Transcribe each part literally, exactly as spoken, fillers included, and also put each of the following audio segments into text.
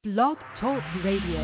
Blog Talk Radio.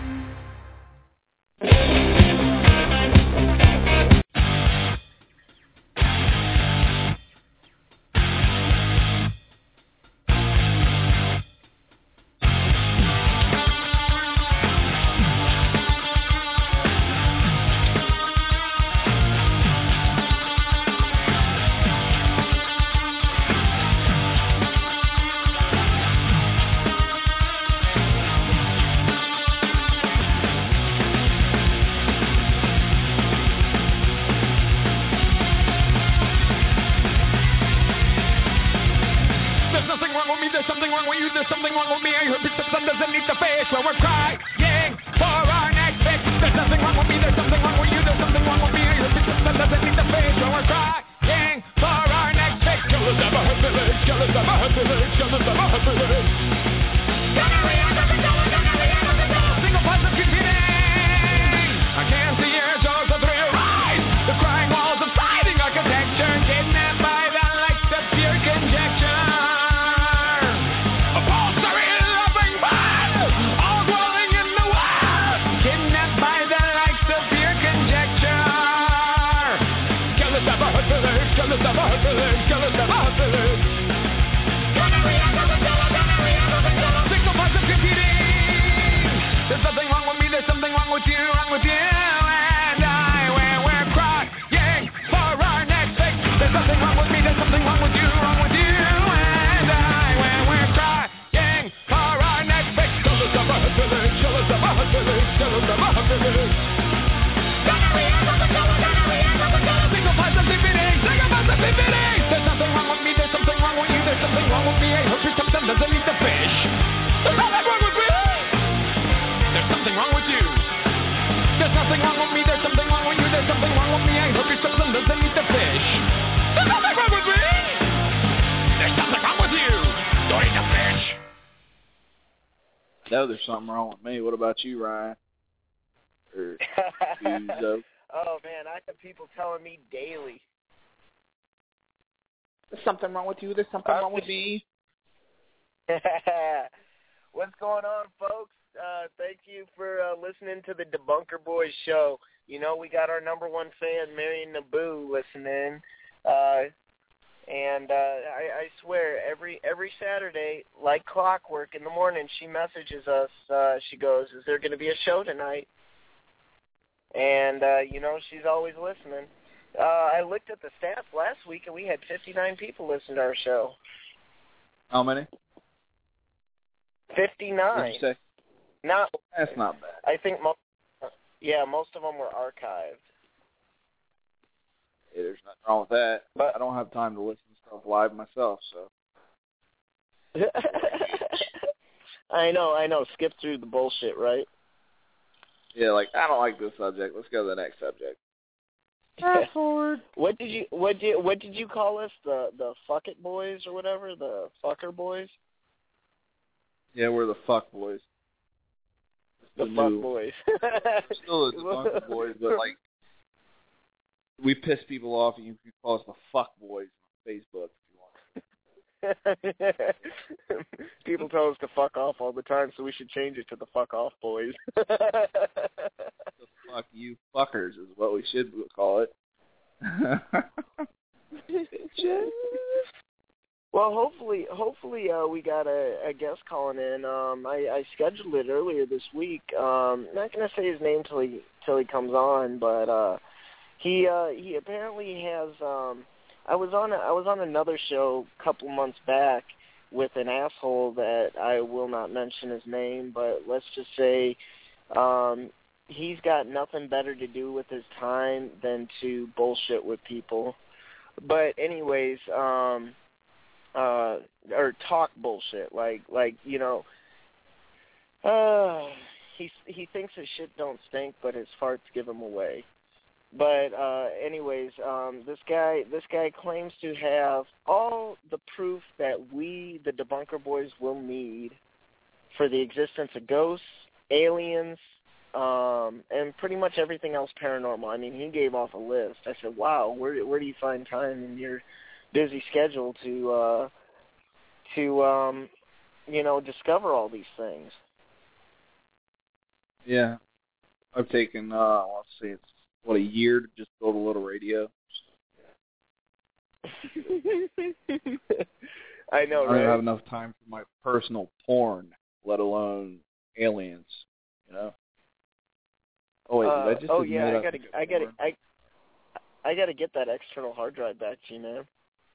No, there's something wrong with me. What about you, Ryan? Or oh, man, I have people telling me daily. There's something wrong with you. There's something wrong with me. What's going on, folks? Uh, thank you for uh, listening to the Debunker Boys show. You know, we got our number one fan, Marion Naboo, listening. Uh, and uh, I, I swear, every every Saturday, like clockwork in the morning, she messages us. Uh, she goes, is there going to be a show tonight? And, uh, you know, she's always listening. Uh, I looked at the stats last week, and we had fifty-nine people listen to our show. How many? fifty-nine. What did you say? Not, That's not bad. I think, most, yeah, most of them were archived. Yeah, there's nothing wrong with that. But I don't have time to listen to stuff live myself, so. I know, I know. Skip through the bullshit, right? Yeah, like, I don't like this subject. Let's go to the next subject. Fast forward. What did you what did what did you call us? The the fuck it boys or whatever? The fucker boys? Yeah, we're the fuck boys. The, the fuck new, boys. Still the Debunker Boys, but like we piss people off, and you can call us the fuck boys on Facebook if you want. People tell us to fuck off all the time, so we should change it to the fuck off boys. The fuck you fuckers is what we should call it. Well, hopefully, hopefully uh, we got a, a guest calling in. Um, I, I scheduled it earlier this week. Um, not gonna say his name till he till he comes on, but uh, he uh, he apparently has. Um, I was on a, I was on another show a couple months back with an asshole that I will not mention his name, but let's just say um, he's got nothing better to do with his time than to bullshit with people. But anyways. Um, Uh, or talk bullshit, like, like you know, uh, he he thinks his shit don't stink, but his farts give him away. But uh, anyways, um, this guy this guy claims to have all the proof that we, the Debunker Boys, will need for the existence of ghosts, aliens, um, and pretty much everything else paranormal. I mean, he gave off a list. I said, wow, where where do you find time in your busy schedule to, uh, to um, you know, discover all these things? Yeah. I've taken, uh, let's see, it's, what, a year to just build a little radio? I know, I don't right? have enough time for my personal porn, let alone aliens, you know? Oh, wait, uh, did I just Oh, admit yeah, I I gotta, I gotta, I, I gotta get that external hard drive back to you, man.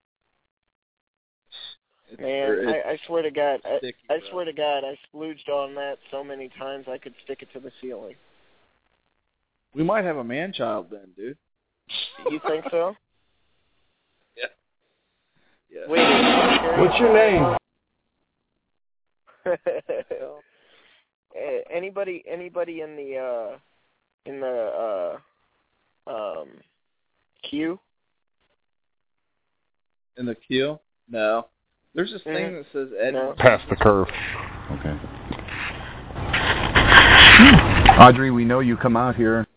It's, Man, I, I swear to God, I, sticky, I bro. swear to God, I splooged on that so many times I could stick it to the ceiling. We might have a man-child then, dude. You think so? Yeah. Yeah. Wait, What's your name? anybody, anybody in the, uh, in the, uh, um, queue? In the queue? No. There's this Mm-hmm. thing that says Ed. No. Pass the curve. Okay. Audrey, we know you come out here.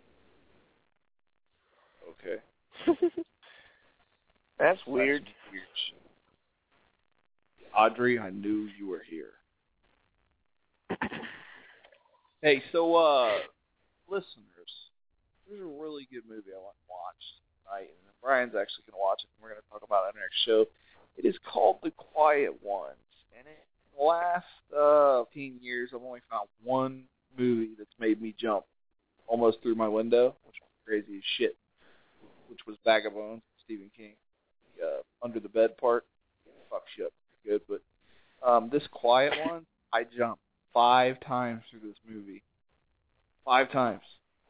Okay. That's weird. That's weird shit. Audrey, I knew you were here. Hey, so, uh, listeners, there's a really good movie I want to watch tonight, and Brian's actually going to watch it, and we're going to talk about it on our next show. It is called The Quiet Ones, and in the last uh, fifteen years, I've only found one movie that's made me jump almost through my window, which was crazy as shit, which was Vagabonds, Stephen King. The, uh, under the bed part, fuck shit, good, but um, this Quiet One, I jumped five times through this movie. Five times.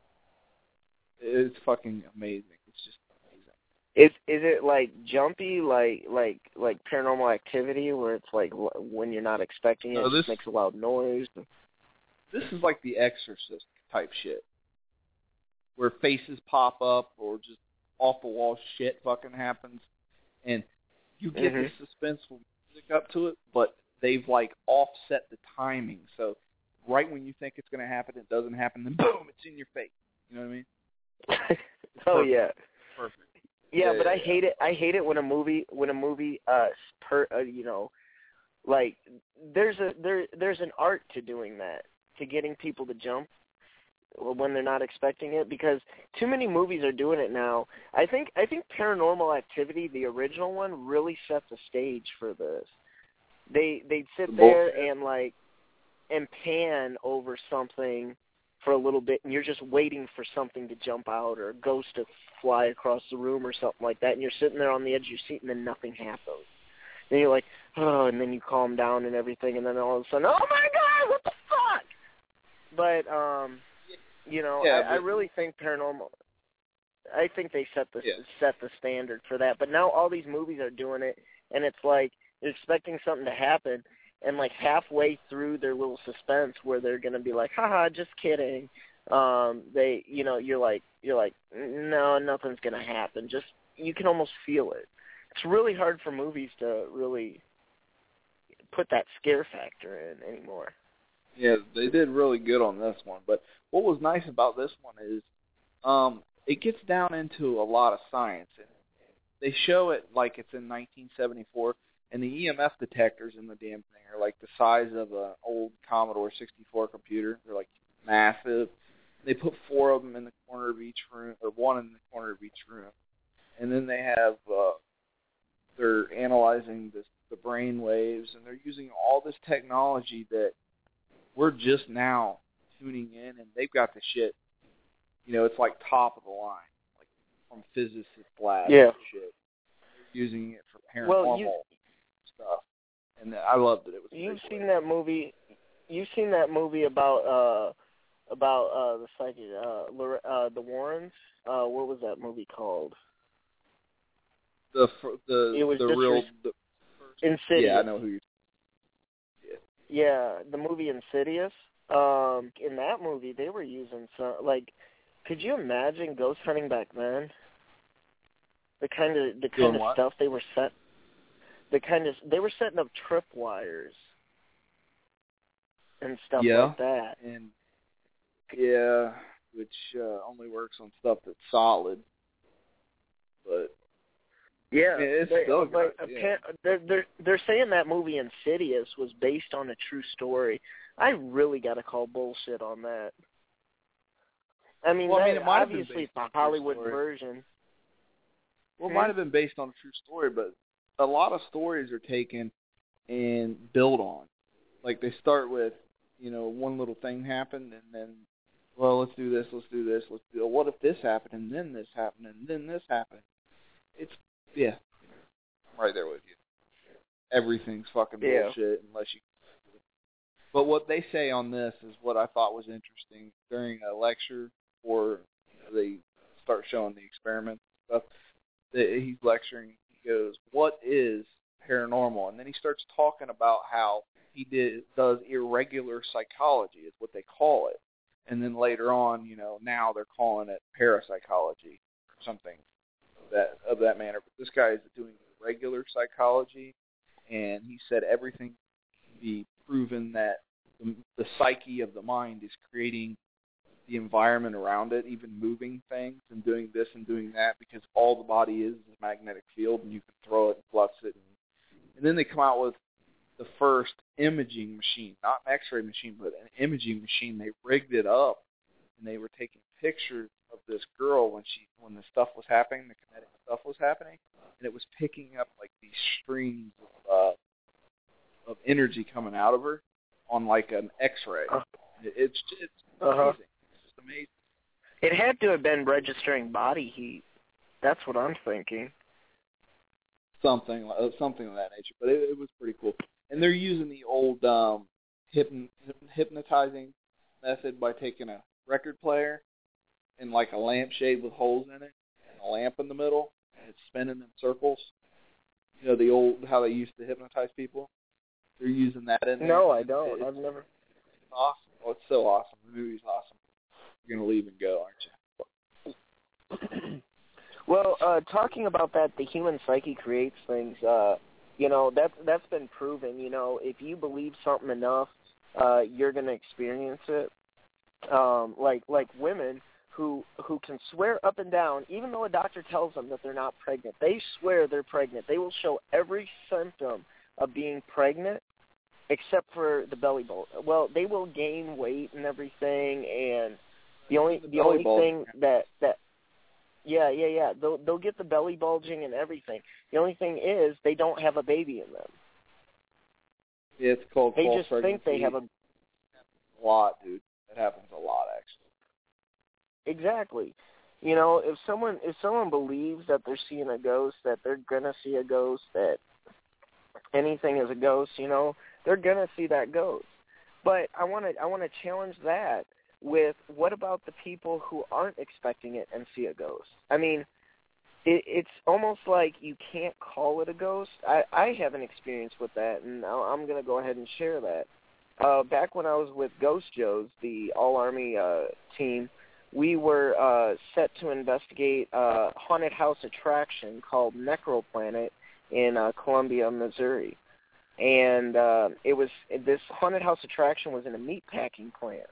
It's fucking amazing. It's just amazing. Is is it like jumpy, like like like Paranormal Activity, where it's like when you're not expecting it, No, it this, just makes a loud noise? This is like The Exorcist type shit, where faces pop up or just off the wall shit fucking happens, and you get mm-hmm. the suspenseful music up to it, but they've like offset the timing, so right when you think it's going to happen, it doesn't happen, then boom, it's in your face. You know what I mean? Oh perfect. yeah, perfect. Yeah, yeah but yeah, I yeah. hate it. I hate it when a movie, when a movie, uh, per, uh, you know, like there's a there there's an art to doing that, to getting people to jump when they're not expecting it, because too many movies are doing it now. I think I think Paranormal Activity, the original one, really set the stage for this. They they'd sit The there bullshit. and like and pan over something for a little bit, and you're just waiting for something to jump out or a ghost to fly across the room or something like that, and you're sitting there on the edge of your seat, and then nothing happens. Then you're like, oh, and then you calm down and everything, and then all of a sudden, oh my God, what the fuck? But um, you know, Yeah, I, but, I really think Paranormal. I think they set the yeah. set the standard for that. But now all these movies are doing it, and it's like you're expecting something to happen, and like halfway through their little suspense, where they're gonna be like, haha, just kidding. Um, they, you know, you're like, you're like, no, nothing's gonna happen. Just you can almost feel it. It's really hard for movies to really put that scare factor in anymore. Yeah, they did really good on this one. But what was nice about this one is um, it gets down into a lot of science. They show it like it's in nineteen seventy-four, and the E M F detectors in the damn thing are like the size of an old Commodore sixty-four computer. They're like massive. They put four of them in the corner of each room, or one in the corner of each room. And then they have, uh, they're analyzing this, the brain waves, and they're using all this technology that we're just now tuning in, and they've got the shit, you know, it's like top of the line, like from physicist labs yeah. and shit. They're using it for paranormal well, you, stuff, and I loved it. It was You've seen way. that movie. You've seen that movie about uh about uh the psychic uh, Lore- uh the Warrens. Uh, what was that movie called? The the It was the just real res- the, Insidious. Yeah, I know who you're. Yeah. Yeah, the movie Insidious. Um, in that movie, they were using some like. Could you imagine ghost hunting back then? The kind of the kind Doing of what? stuff they were set. The kind of they were setting up tripwires and stuff Yeah. like that. And yeah, which uh, only works on stuff that's solid. But yeah, I mean, it's they, still but good. appa- Yeah. they're they're they're saying that movie Insidious was based on a true story I really got to call bullshit on that. I mean, well, that, I mean, it might have been obviously based it's a on a true Hollywood story. version. Well, it Hmm? might have been based on a true story, but a lot of stories are taken and built on. Like, they start with, you know, one little thing happened, and then, well, let's do this, let's do this, let's do what if this happened, and then this happened, and then this happened. It's, yeah, I'm right there with you. Everything's fucking Yeah. bullshit unless you... But what they say on this is what I thought was interesting. During a lecture, or they start showing the experiments and stuff, that he's lecturing, he goes, what is paranormal? And then he starts talking about how he did does irregular psychology, is what they call it. And then later on, you know, now they're calling it parapsychology or something of that, of that manner. But this guy is doing irregular psychology, and he said everything can be proven that the, the psyche of the mind is creating the environment around it, even moving things and doing this and doing that, because all the body is is a magnetic field, and you can throw it and flux it. And, and then they come out with the first imaging machine, not an X-ray machine, but an imaging machine. They rigged it up, and they were taking pictures of this girl when she when the stuff was happening, the kinetic stuff was happening, and it was picking up like these streams of uh, of energy coming out of her on like an X-ray. Uh, It, it's it's uh-huh. amazing. It's just amazing. It had to have been registering body heat. That's what I'm thinking. Something like something of that nature, but it, it was pretty cool. And they're using the old um, hypn- hypnotizing method by taking a record player and like a lampshade with holes in it and a lamp in the middle, and it's spinning in circles. You know, the old, how they used to hypnotize people? They're using that in there. No, I don't. It's, I've never. it's awesome. Oh, it's so awesome. The movie's awesome. You're going to leave and go, aren't you? Well, uh, talking about that, the human psyche creates things. Uh, you know, that's that's been proven. You know, if you believe something enough, uh, you're going to experience it. Um, like like women who who can swear up and down, even though a doctor tells them that they're not pregnant, they swear they're pregnant. They will show every symptom of being pregnant, except for the belly bulge. Well, they will gain weight and everything, and the only The the belly only bulge. thing that that yeah yeah yeah they'll they'll get the belly bulging and everything. The only thing is they don't have a baby in them. Yeah, it's called They false just pregnancy. think they have a A lot, dude. That happens a lot, actually. exactly. You know, if someone if someone believes that they're seeing a ghost, that they're gonna see a ghost, that anything is a ghost, you know, they're gonna see that ghost. But I want to I want to challenge that with what about the people who aren't expecting it and see a ghost? I mean, it, it's almost like you can't call it a ghost. I, I have an experience with that, and I'm going to go ahead and share that. Uh, back when I was with Ghost Joes, the all-Army uh, team, we were uh, set to investigate a haunted house attraction called Necroplanet in uh, Columbia, Missouri. And uh, it was this haunted house attraction was in a meatpacking plant,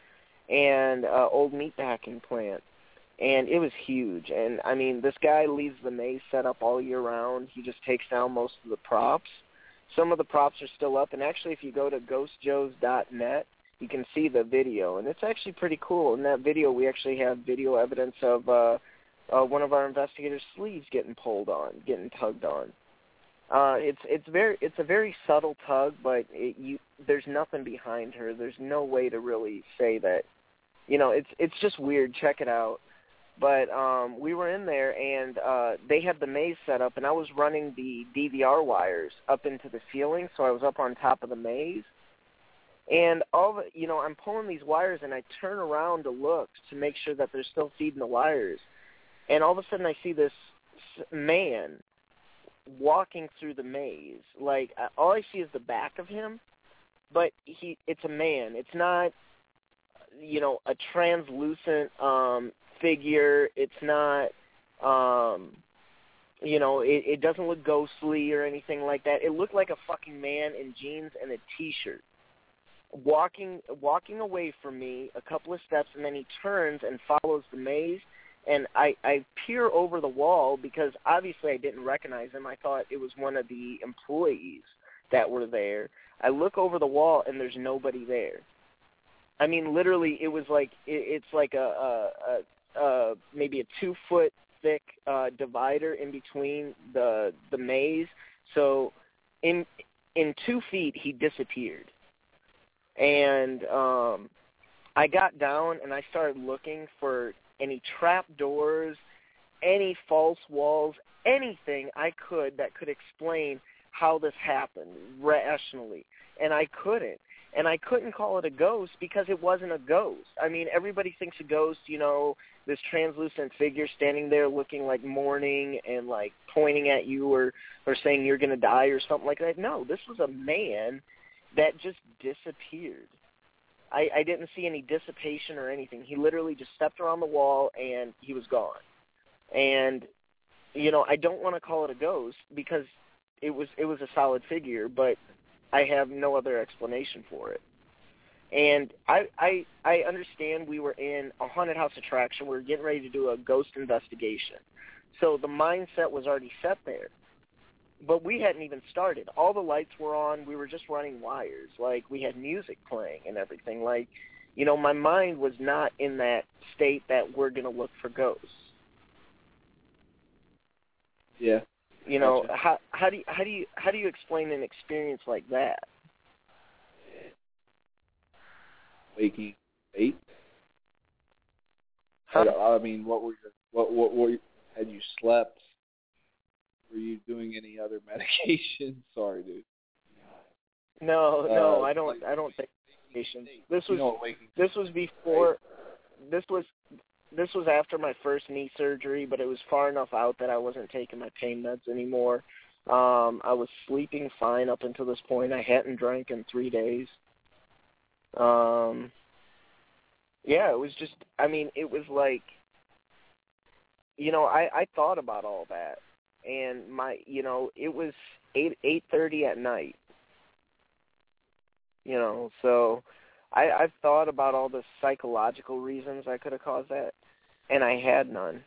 and uh, old meatpacking plant, and it was huge. And I mean, this guy leaves the maze set up all year round. He just takes down most of the props. Some of the props are still up, and actually, if you go to ghost joes dot net, you can see the video, and it's actually pretty cool. In that video, we actually have video evidence of uh, uh, one of our investigators' sleeves getting pulled on, getting tugged on. Uh, it's it's very it's a very subtle tug, but it, you there's nothing behind her. There's no way to really say that. You know, it's it's just weird. Check it out. But um, we were in there, and uh, they had the maze set up, and I was running the D V R wires up into the ceiling, so I was up on top of the maze. And all the, you know, I'm pulling these wires, and I turn around to look to make sure that they're still feeding the wires. And all of a sudden, I see this man walking through the maze. Like, all I see is the back of him, but he it's a man. It's not, you know, a translucent um, figure. It's not, um, you know, it, it doesn't look ghostly or anything like that. It looked like a fucking man in jeans and a T-shirt. Walking walking away from me a couple of steps, and then he turns and follows the maze. And I, I peer over the wall because obviously I didn't recognize him. I thought it was one of the employees. that were there. I look over the wall, and there's nobody there. I mean, literally, it was like it, it's like a, a, a, a maybe a two-foot thick uh, divider in between the the maze. So in in two feet, he disappeared. And um, I got down, and I started looking for any trap doors, any false walls, anything I could that could explain how this happened rationally. And I couldn't. And I couldn't call it a ghost because it wasn't a ghost. I mean, everybody thinks a ghost, you know, this translucent figure standing there looking like mourning and, like, pointing at you or, or saying you're going to die or something like that. No, this was a man that just disappeared. I, I didn't see any dissipation or anything. He literally just stepped around the wall and he was gone. And, you know, I don't want to call it a ghost because it was it was a solid figure, but I have no other explanation for it. And I, I I understand we were in a haunted house attraction. We were getting ready to do a ghost investigation. So the mindset was already set there. But we hadn't even started. All the lights were on. We were just running wires. Like, we had music playing and everything. Like, you know, my mind was not in that state that we're going to look for ghosts. Yeah. You know, Gotcha. how how do you, how do you how do you explain an experience like that? Waking eight. Huh? I mean, what were your what what were you, had you slept? Were you doing any other medication? Sorry, dude. No, no, uh, I don't. like, I don't take medication. This you was know what waking this was before. This was this was after my first knee surgery, but it was far enough out that I wasn't taking my pain meds anymore. Um, I was sleeping fine up until this point. I hadn't drank in three days. Um, yeah, it was just. I mean, it was like. You know, I, I thought about all that, and my, you know, it was eight eight thirty at night. You know, so I, I've thought about all the psychological reasons I could have caused that, and I had none.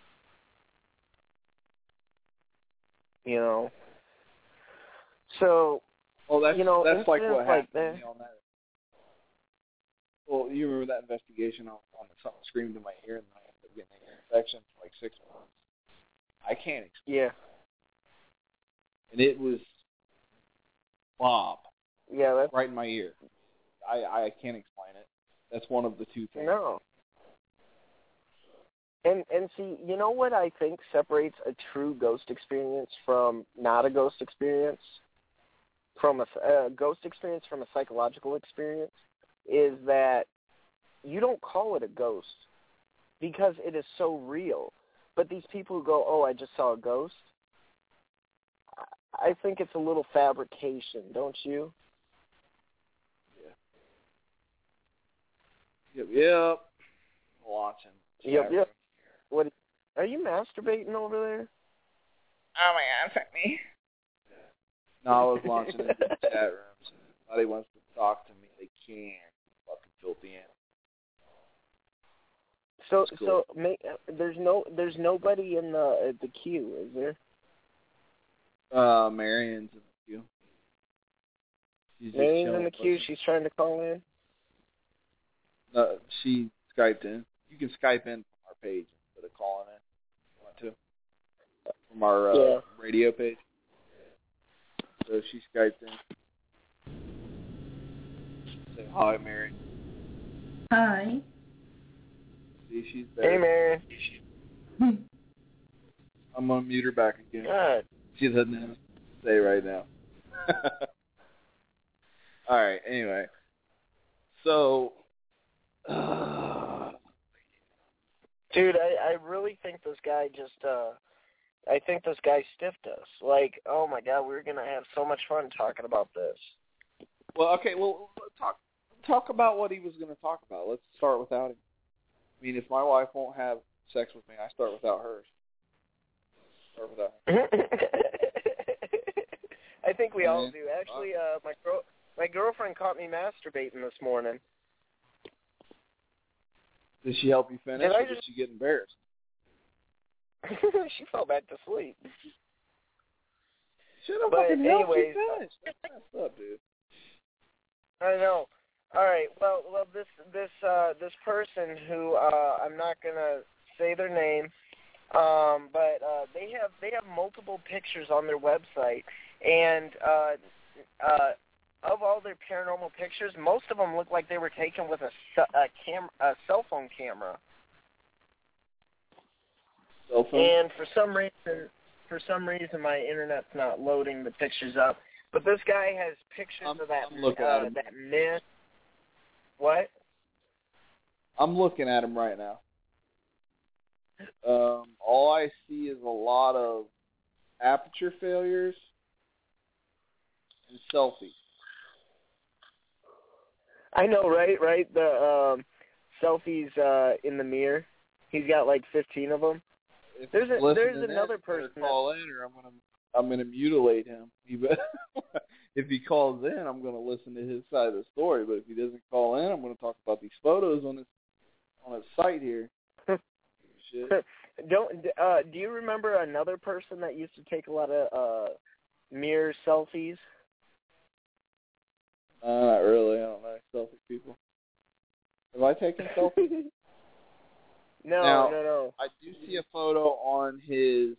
You know, so well, that's you know, that's like what like happened that. to me on that. Well, you remember that investigation on, on the, something screamed in my ear, and I ended up getting an ear infection for like six months. I can't explain. Yeah. And it was Bob. Yeah, that's right in my ear. I, I can't explain it. That's one of the two things. No. And and see, you know what I think separates a true ghost experience from not a ghost experience, from a, a ghost experience from a psychological experience, is that you don't call it a ghost because it is so real. But these people who go, oh, I just saw a ghost, I think it's a little fabrication, don't you? Yep, yep. Watching. Yep, yep. What? Are you masturbating over there? Oh my God, fuck me. No, I was launching into the chat rooms. If somebody wants to talk to me, they can. Fucking filthy animal. So, Cool. so may, there's no, there's nobody in the the queue, is there? Uh, Marion's in the queue. She's Marion's in the queue. She's trying to call in. Uh, she Skyped in. You can Skype in from our page instead of calling in. If you want to. From our uh, yeah. radio page. So she Skyped in. Say hi, Mary. Hi. See, she's there. Hey, Marion. I'm going to mute her back again. God. She doesn't have to say right now. All right, anyway. So, uh, dude, I, I really think this guy just, uh, I think this guy stiffed us. Like, oh my God, we were going to have so much fun talking about this. Well, okay, well, talk talk about what he was going to talk about. Let's start without him. I mean, if my wife won't have sex with me, I start without hers. Start without her. I think we all Yeah. do. Actually, uh, my girl, my girlfriend caught me masturbating this morning. Did she help you finish, Did I or did just... she get embarrassed? She fell back to sleep. Should have But fucking helped anyways, you finish. That's messed up, dude. I know. All right. Well, well, this this uh, this person who uh, I'm not gonna say their name, um, but uh, they have they have multiple pictures on their website, and uh, uh, of all their paranormal pictures, most of them look like they were taken with a ce- a cam a cell phone camera. Cell phone? And for some reason, for some reason, my internet's not loading the pictures up. But this guy has pictures I'm, of that I'm looking uh, at him. that mist. What? I'm looking at him right now. Um, all I see is a lot of aperture failures and selfies. I know, right? Right. The um, selfies uh, in the mirror. He's got like fifteen of them. If There's he's a, there's listening another in, better person. call in, or I'm gonna I'm gonna mutilate him. He be- if he calls in, I'm gonna listen to his side of the story. But if he doesn't call in, I'm gonna talk about these photos on his on his site here. Shit. Don't uh, do you remember another person that used to take a lot of uh, mirror selfies? Uh, not really. I don't know selfie people. Have I taken selfies? No, Now, no, no. I do see a photo on his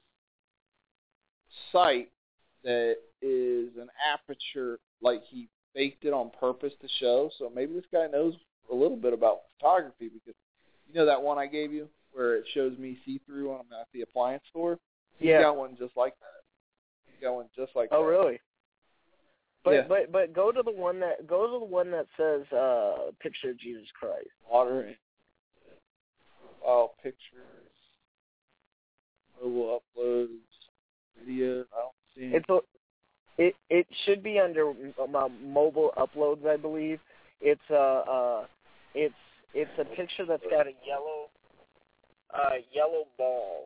site that is an aperture, like he faked it on purpose to show. So maybe this guy knows a little bit about photography, because you know that one I gave you where it shows me see-through when I'm at the appliance store? He's Yeah. got one just like that. He's got one just like Oh, that. really? But Yeah. but but go to the one that go to the one that says uh, picture of Jesus Christ. Water and file pictures, mobile uploads, videos. I don't see any. It's a, it it should be under uh, mobile uploads, I believe. It's a uh, it's it's a picture that's got a yellow uh, yellow ball.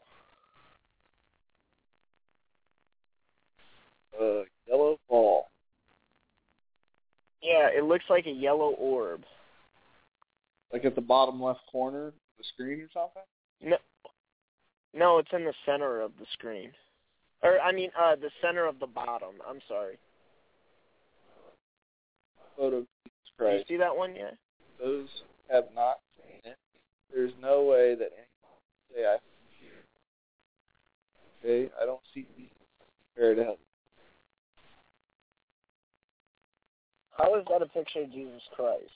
Uh, yellow ball. Yeah, it looks like a yellow orb. Like at the bottom left corner of the screen or something? No, no, it's in the center of the screen. Or, I mean, uh, the center of the bottom. I'm sorry. Photo of Jesus Do you Christ. see that one yet? Those have not seen it. There's no way that anyone can say I Okay, I don't see these compared to heaven. How is that a picture of Jesus Christ?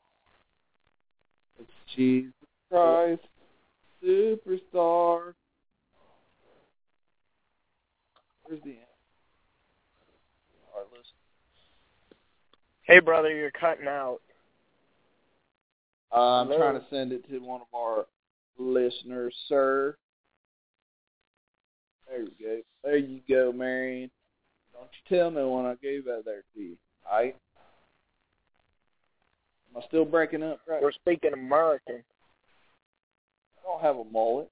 It's Jesus Christ, superstar. Where's the end? All right, listen. Hey, brother, you're cutting out. Uh, I'm Hello. trying to send it to one of our listeners, sir. There you go. There you go, Marion. Don't you tell no one I gave that there to you. All right? Am I still breaking up? Right? We're speaking American. I don't have a mullet.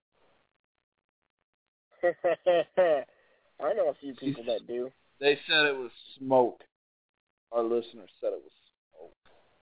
I know a few people that do. They said it was smoke. Our listeners said it was smoke.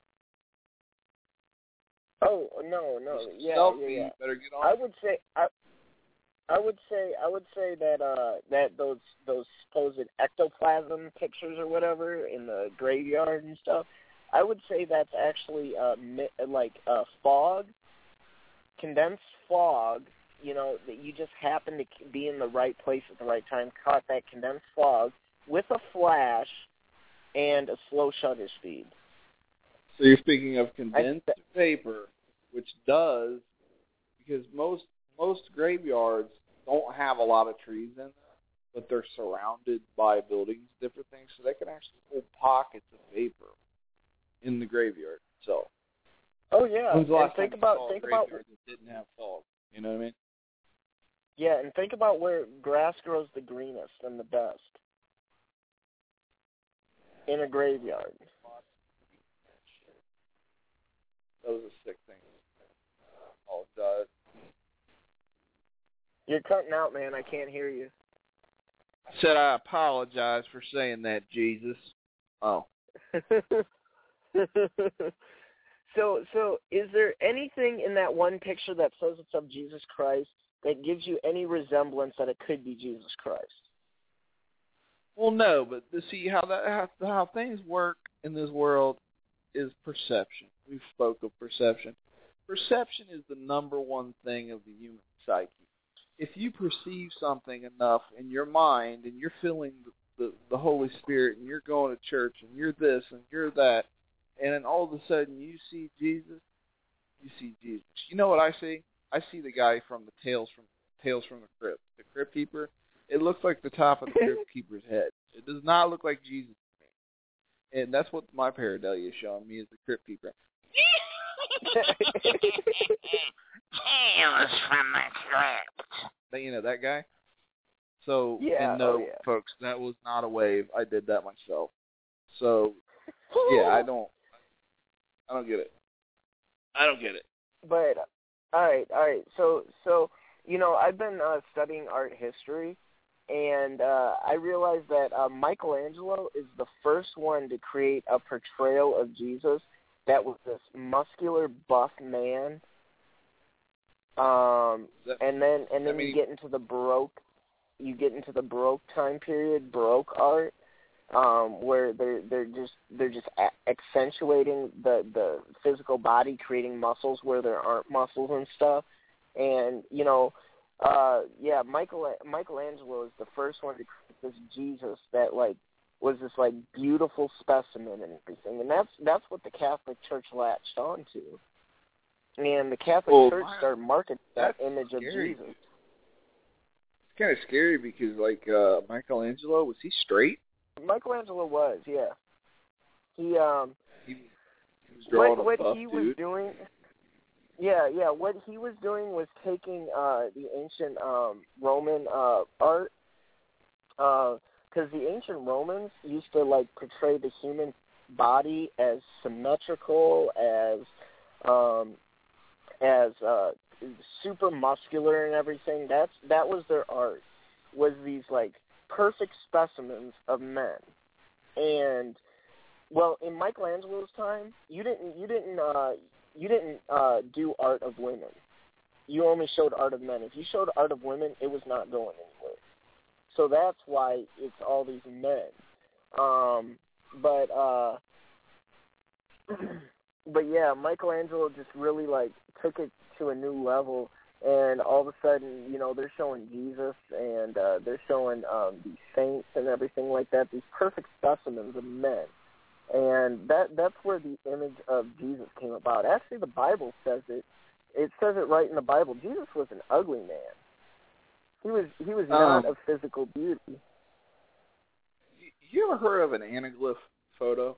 Oh no, no, Mister yeah, Selfie, yeah, yeah. you better get on. I would say I, I would say I would say that uh that those those supposed ectoplasm pictures or whatever in the graveyard and stuff, I would say that's actually uh mi- like uh fog, condensed fog. You know, that you just happen to be in the right place at the right time, caught that condensed fog with a flash and a slow shutter speed. So you're speaking of condensed I, vapor, which does, because most most graveyards don't have a lot of trees in them, but they're surrounded by buildings, different things, so they can actually hold pockets of vapor in the graveyard. So, oh yeah, when's the and last think time about you saw think a about graveyard that didn't have fog? You know what I mean? yeah, and think about where grass grows the greenest and the best. In a graveyard. That was a sick thing. I apologize. You're cutting out, man. I can't hear you. I said I apologize for saying that, Jesus. Oh. so, so is there anything in that one picture that says it's of Jesus Christ that gives you any resemblance that it could be Jesus Christ? Well, no, but to see how that how, how things work in this world is perception. We've spoke of perception. Perception is the number one thing of the human psyche. If you perceive something enough in your mind and you're feeling the, the, the Holy Spirit and you're going to church and you're this and you're that, and then all of a sudden you see Jesus, you see Jesus. You know what I see? I see the guy from the Tales from Tales from the Crypt, the Crypt Keeper. It looks like the top of the Crypt Keeper's head. It does not look like Jesus to me. And that's what my pareidolia is showing me, is the Crypt Keeper. Tales from the Crypt. But, you know, that guy? So, yeah, and no, oh, yeah. folks, that was not a wave. I did that myself. So, yeah, I don't, I don't get it. I don't get it. But, all right, all right. So, so you know, I've been uh, studying art history, and uh, I realized that uh, Michelangelo is the first one to create a portrayal of Jesus that was this muscular, buff man. Um, that, and then, and then I mean, you get into the Baroque, you get into the Baroque time period, Baroque art, um, where they're they're just they're just a- accentuating the the physical body, creating muscles where there aren't muscles and stuff. And you know, uh, yeah, Michael Michelangelo is the first one to create this Jesus that like was this like beautiful specimen and everything, and that's that's what the Catholic Church latched onto. And the Catholic well, Church my, started marketing that image scary. of Jesus. It's kind of scary because, like, uh, Michelangelo, was he straight? Michelangelo was, yeah. He um, he, he was drawing what, what a buff he dude. was doing. Yeah, yeah. What he was doing was taking uh, the ancient um, Roman uh, art, because uh, the ancient Romans used to like portray the human body as symmetrical, as um, as uh, super muscular and everything. That's that was their art. Was these like perfect specimens of men. And well, in Michelangelo's time, you didn't you didn't uh, you didn't uh, do art of women. You only showed art of men. If you showed art of women, it was not going anywhere. So that's why it's all these men. Um, but uh, but yeah, Michelangelo just really like took it to a new level. And all of a sudden, you know, they're showing Jesus and uh, they're showing um, these saints and everything like that, these perfect specimens of men. And that that's where the image of Jesus came about. Actually, the Bible says it. It says it right in the Bible. Jesus was an ugly man. He was he was not um, of physical beauty. You, you ever heard of an anaglyph photo?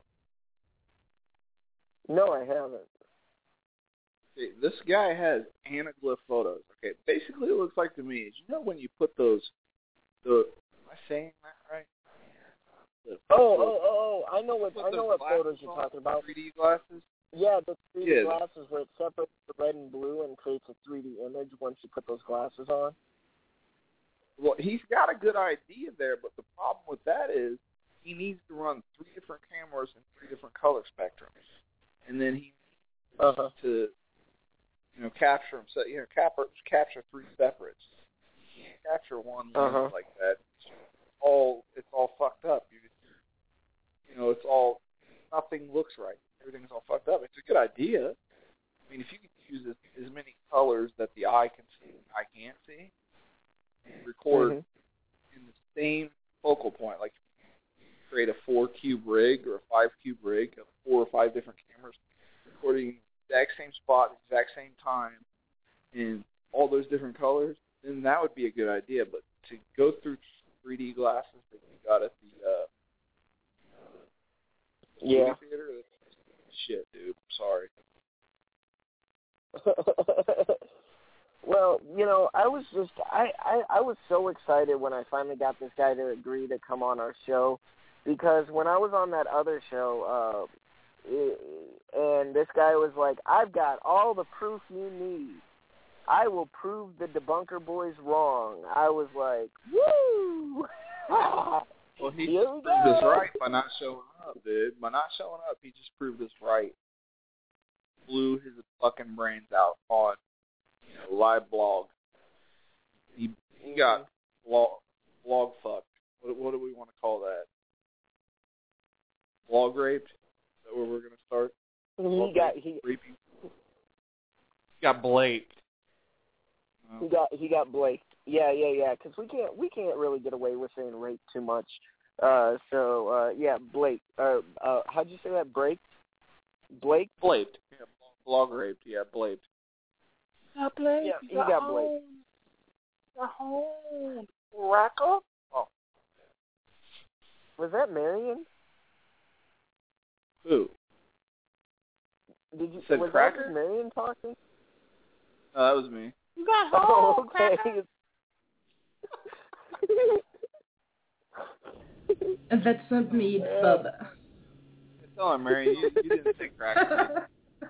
No, I haven't. Okay, this guy has anaglyph photos. Okay, basically it looks like to me is, you know when you put those, the am I saying that right? The, Oh, the, oh, oh, oh! I know what I know what photos you're talking about. three D glasses. Yeah, the three D yeah. glasses where it separates the red and blue and creates a three D image once you put those glasses on. Well, he's got a good idea there, but the problem with that is he needs to run three different cameras and three different color spectrums, and then he needs uh-huh. to, you know, capture them. So, you know, capture capture three separates. You can't capture one uh-huh. like that. It's all it's all fucked up. You, you know, it's all nothing looks right. Everything's all fucked up. It's a good idea. I mean, if you could use as, as many colors that the eye can see, and I can't see, and record mm-hmm. in the same focal point, like create a four cube rig or a five cube rig of four or five different cameras, recording the exact same spot, the exact same time, in all those different colors, then that would be a good idea. But to go through three D glasses that you got at the uh, yeah. movie theater, that's shit, dude. Sorry. Well, you know, I was just, I, I, I was so excited when I finally got this guy to agree to come on our show, because when I was on that other show, uh, it, and this guy was like, I've got all the proof you need. I will prove the Debunker Boys wrong. I was like, woo! Well, he Here just proved us right by not showing up, dude. By not showing up, he just proved us right. Blew his fucking brains out on, you know, live blog. He he got blog, blog fucked What, what do we want to call that? Blog raped? Is that where we're going to start? He got he Raping? He got blaked. he got he got Blake. Yeah, yeah, yeah. Because we can't we can't really get away with saying rape too much. Uh, so uh, yeah, Blake. Uh, uh, how'd you say that? Break? Blake? Blaped. Yeah, blog raped. Yeah, blaped. Got blaped. Yeah, he got Blake. Got home. Rack up. Oh. Was that Marion? Who? Did you? Said was Cracker? that Marion talking? Oh, that was me. You got Oh, home, okay. Cracker. That's not me, it's Bubba. Tell him, Mary, you, you didn't say Cracker.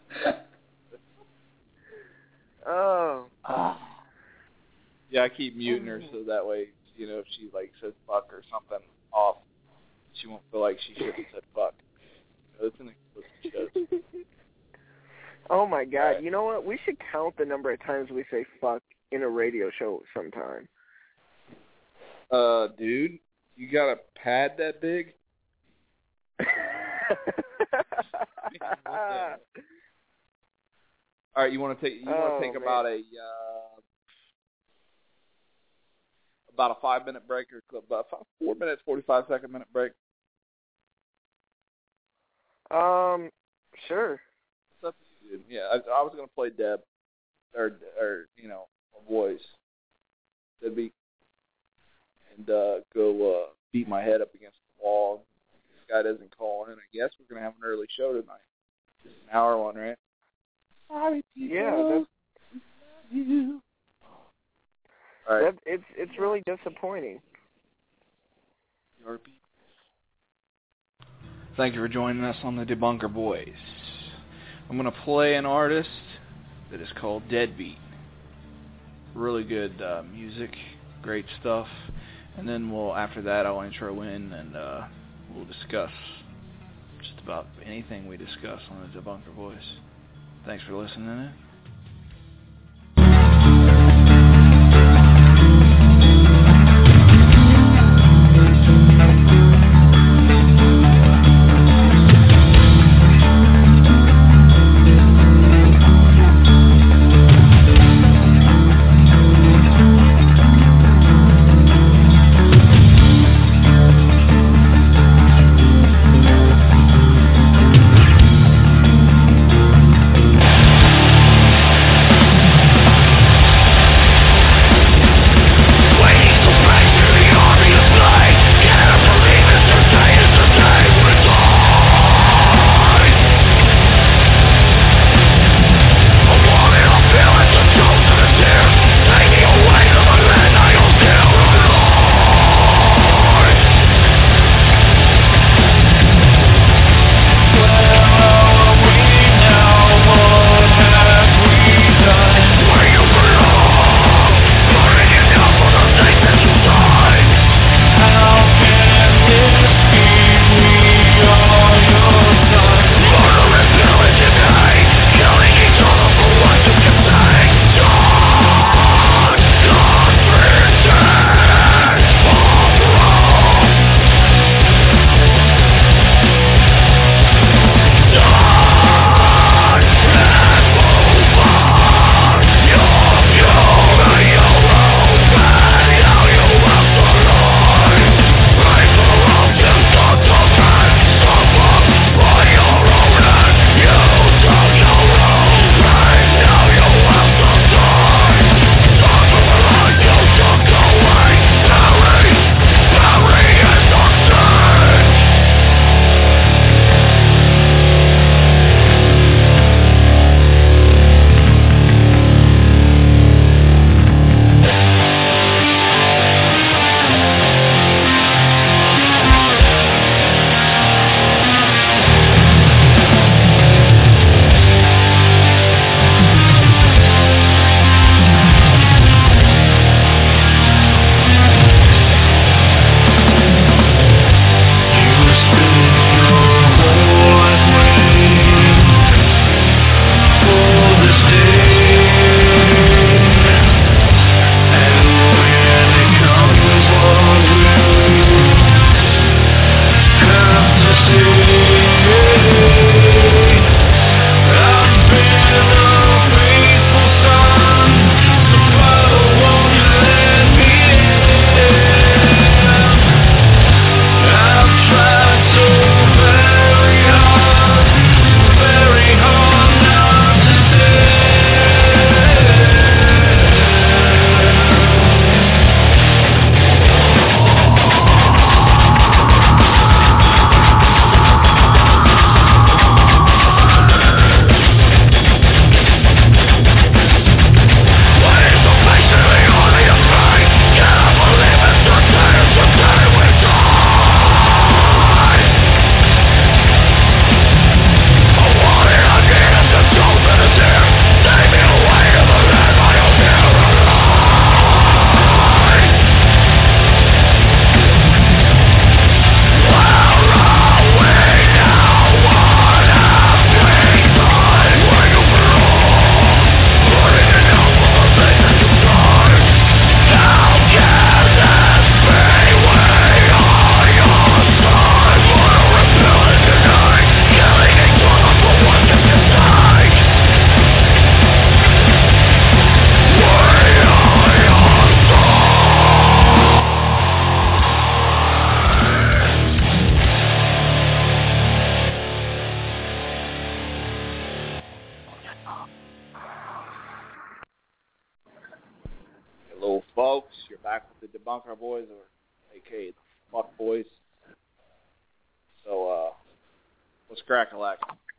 Oh. Yeah, I keep muting her so that way, you know, if she like says fuck or something off, she won't feel like she shouldn't have said fuck. You know, it's an explicit show. Oh my God! Right. You know what? We should count the number of times we say "fuck" in a radio show sometime. Uh, dude, you got a pad that big? All right, you want to take you want Oh, to take man. about a uh, about a five minute break or about five, four minutes, forty five second minute break. Um, sure. It's up to you, dude. Yeah, I, I was gonna play Deb, or or you know, a voice, Debbie, and uh, go uh, beat my head up against the wall. This guy doesn't call in. I guess we're gonna have an early show tonight. Just an hour one, right? Sorry, people. Yeah, that's, You. All right. that, it's it's really disappointing. Thank you for joining us on the Debunker Boys. I'm going to play an artist that is called Deadbeat. Really good uh, music, great stuff. And then we'll, after that, I'll intro in and uh, we'll discuss just about anything we discuss on the Debunker Boys. Thanks for listening in. Hello, folks. You're back with the Debunker Boys, or A K A the Fuck Boys. So, uh, what's crack-a-lack?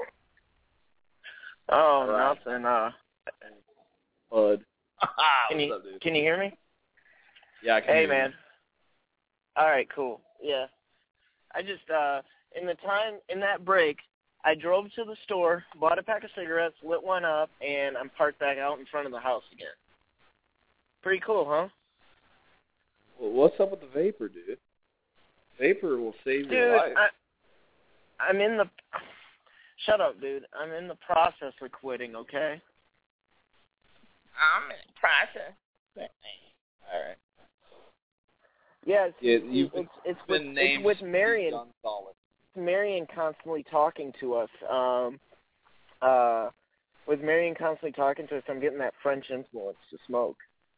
Oh, Right. nothing. Uh, Bud. can What's you up, dude? can you hear me? Yeah, I can Hey, hear man. you. All right, cool. Yeah. I just uh, in the time in that break, I drove to the store, bought a pack of cigarettes, lit one up, and I'm parked back out in front of the house again. Pretty cool, huh? Well, what's up with the vapor, dude? Vapor will save Dude, your life. I, I'm in the... Shut up, dude. I'm in the process of quitting, okay? I'm in the process. All right. Yeah, it's, Yeah, it's, you've it's, it's, been with, named it's with Marion. Gonzalez. Marion constantly talking to us. Um, uh, with Marion constantly talking to us, I'm getting that French influence to smoke.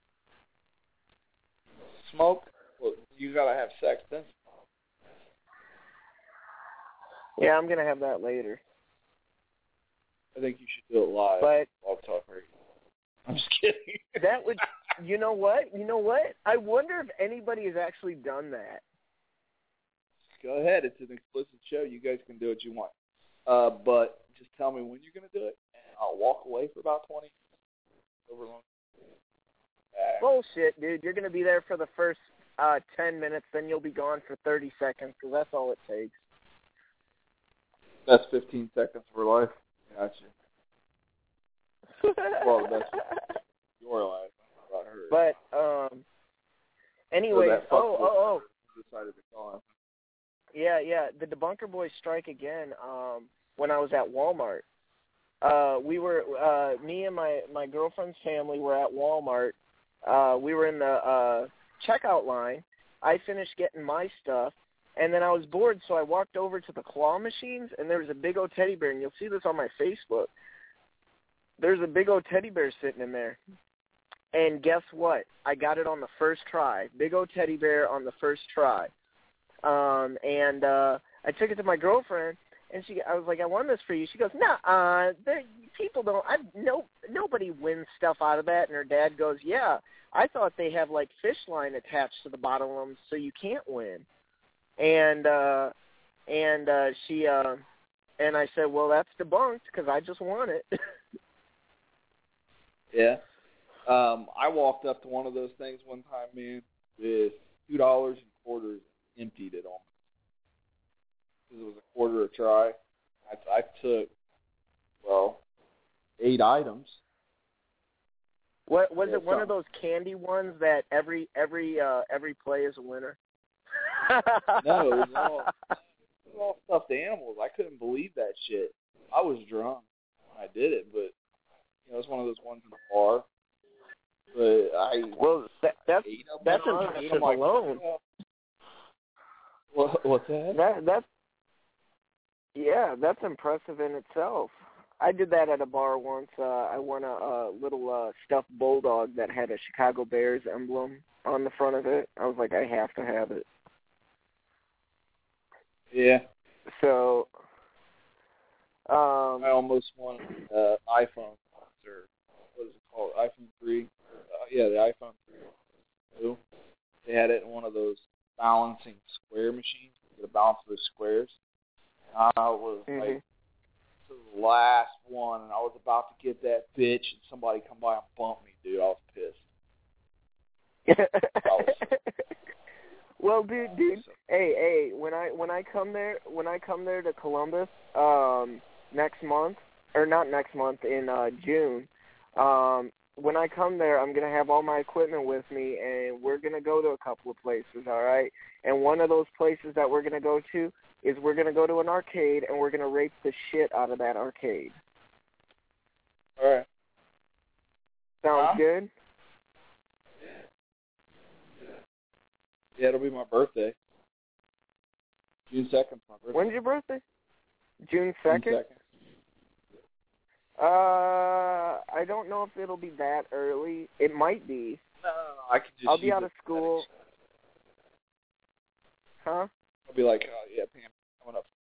Smoke? Well, you gotta have sex then. Yeah, I'm gonna have that later. I think you should do it live. But I'll talk right. I'm just kidding. that would, you know what? You know what? I wonder if anybody has actually done that. Go ahead. It's an explicit show. You guys can do what you want. Uh, but just tell me when you're gonna do it, and I'll walk away for about twenty. Over long. Uh, Bullshit, dude. You're gonna be there for the first uh, ten minutes, then you'll be gone for thirty seconds, because that's all it takes. That's fifteen seconds for life. Gotcha. Well, that's your life. Not her. But um, anyway, So that oh, fuckboy oh, oh, decided to call him. yeah, yeah. The Debunker Boys strike again. Um, when I was at Walmart, uh, we were uh, me and my my girlfriend's family were at Walmart. Uh, we were in the uh, checkout line. I finished getting my stuff, and then I was bored, so I walked over to the claw machines, and there was a big old teddy bear, and you'll see this on my Facebook. There's a big old teddy bear sitting in there. And guess what? I got it on the first try. Big old teddy bear on the first try. Um, and uh, I took it to my girlfriend, and she, I was like, I won this for you. She goes, nah, uh, people don't, I, no, nobody wins stuff out of that. And her dad goes, yeah, I thought they have, like, fish line attached to the bottom of them so you can't win. And, uh, and uh, she, uh, and I said, well, that's debunked because I just won it. Yeah. Um, I walked up to one of those things one time, man, with two dollars and quarters, emptied it on me. Because it was a quarter a try. I, I took, well, eight items. What was Yeah, it? One something. of those candy ones that every every uh, every play is a winner. No, it was all, it was all stuffed animals. I couldn't believe that shit. I was drunk when I did it, but you know, it was one of those ones in the bar. But I Well, that, that's ate up that's on it. impressive I'm like, alone. what, what's that? That that's yeah, that's impressive in itself. I did that at a bar once. Uh, I won a, a little uh, stuffed bulldog that had a Chicago Bears emblem on the front of it. I was like, I have to have it. Yeah. So, um, I almost won an uh, iPhone, or what is it called, iPhone three? Uh, yeah, the iPhone three. They had it in one of those balancing square machines. You get a balance of those squares. I was mm-hmm. like, this was the last one, and I was about to get that bitch, and somebody come by and bump me, dude. I was pissed. was, well, dude, dude, hey, hey, when I when I come there, when I come there to Columbus, um, next month, or not next month, in uh, June, um, when I come there, I'm gonna have all my equipment with me, and we're gonna go to a couple of places, all right? And one of those places that we're gonna go to is we're gonna go to an arcade, and we're gonna rape the shit out of that arcade. All right. Sounds huh? good? Yeah, it'll be my birthday. June second, my birthday. When's your birthday? June second? June second. Uh, I don't know if it'll be that early. It might be. No, no, no. I could just I'll be use out it of for school. Huh? I'll be like, oh, yeah, Pam, coming up.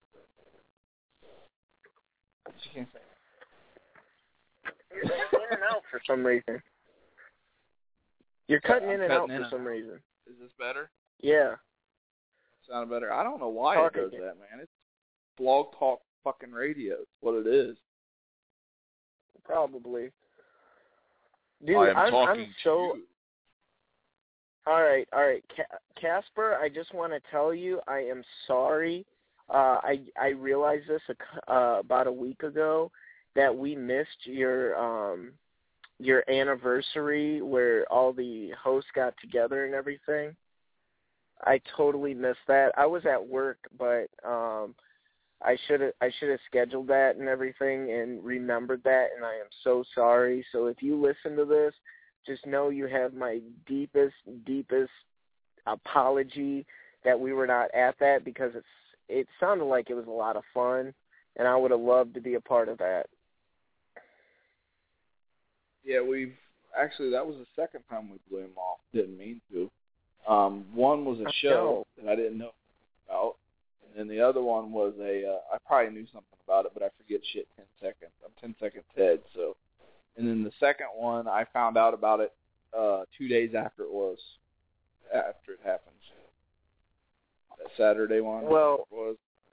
She can't say You're in and out for some reason. You're cutting I'm in and cutting out in for and some out. reason. Is this better? Yeah. Sounded better. I don't know why Talk it does again. that, man. It's Blog Talk fucking radio. It's what it is. Probably. Dude, I am I'm, talking I'm so. to you. All right, all right, Ca- Casper. I just want to tell you, I am sorry. Uh, I I realized this a, c- uh, about a week ago that we missed your um your anniversary where all the hosts got together and everything. I totally missed that. I was at work, but um, I should have I should have scheduled that and everything and remembered that, and I am so sorry. So if you listen to this, just know you have my deepest, deepest apology that we were not at that, because it's it sounded like it was a lot of fun, and I would have loved to be a part of that. Yeah, we've actually that was the second time we blew him off. Didn't mean to. Um, one was a show that I didn't know about, and then the other one was a. Uh, I probably knew something about it, but I forget shit ten seconds. I'm ten seconds ahead, so. And then the second one, I found out about it uh, two days after it was, after it happened. That Saturday one. Well, was.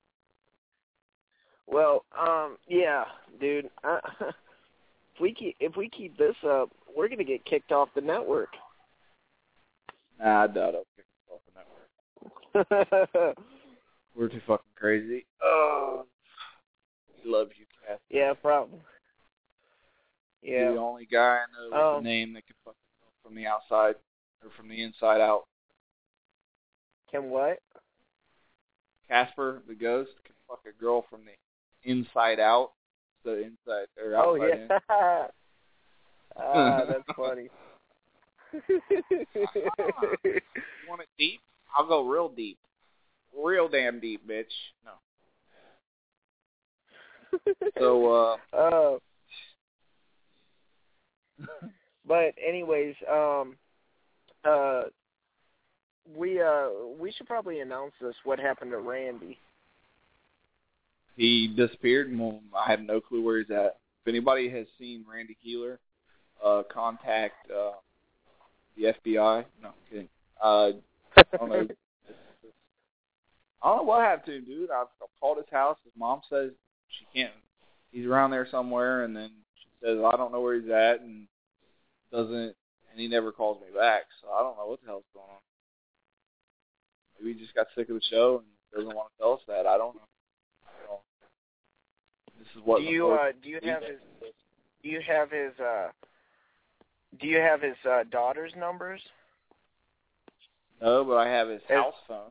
Well, um, yeah, dude. I, if we keep if we keep this up, we're gonna get kicked off the network. Nah, I doubt I'll kick us off the network. We're too fucking crazy. Oh, love you, Cass. Yeah, probably. Yeah. You're the only guy I know with um, a name that can fuck from the outside or from the inside out. Can what? Casper, the ghost, can fuck a girl from the inside out. So inside or outside Oh yeah. in. Ah, that's funny. You want it deep? I'll go real deep. Real damn deep, bitch. No. So, uh... Oh. But anyways, um, uh, we, uh, we should probably announce this, what happened to Randy. He disappeared, and well, I have no clue where he's at. If anybody has seen Randy Keeler, uh, contact, uh, the F B I. No, I'm kidding. Uh, I don't know. I don't know what happened to him, dude. I've, I've called his house. His mom says she can't. He's around there somewhere, and then she says I don't know where he's at, and doesn't. And he never calls me back. So I don't know what the hell's going on. Maybe he just got sick of the show and doesn't want to tell us that. I don't know. I don't, this is what. Do you uh, do you have his? Do you have his? Uh, do you have his uh, daughter's numbers? No, but I have his As, house phone.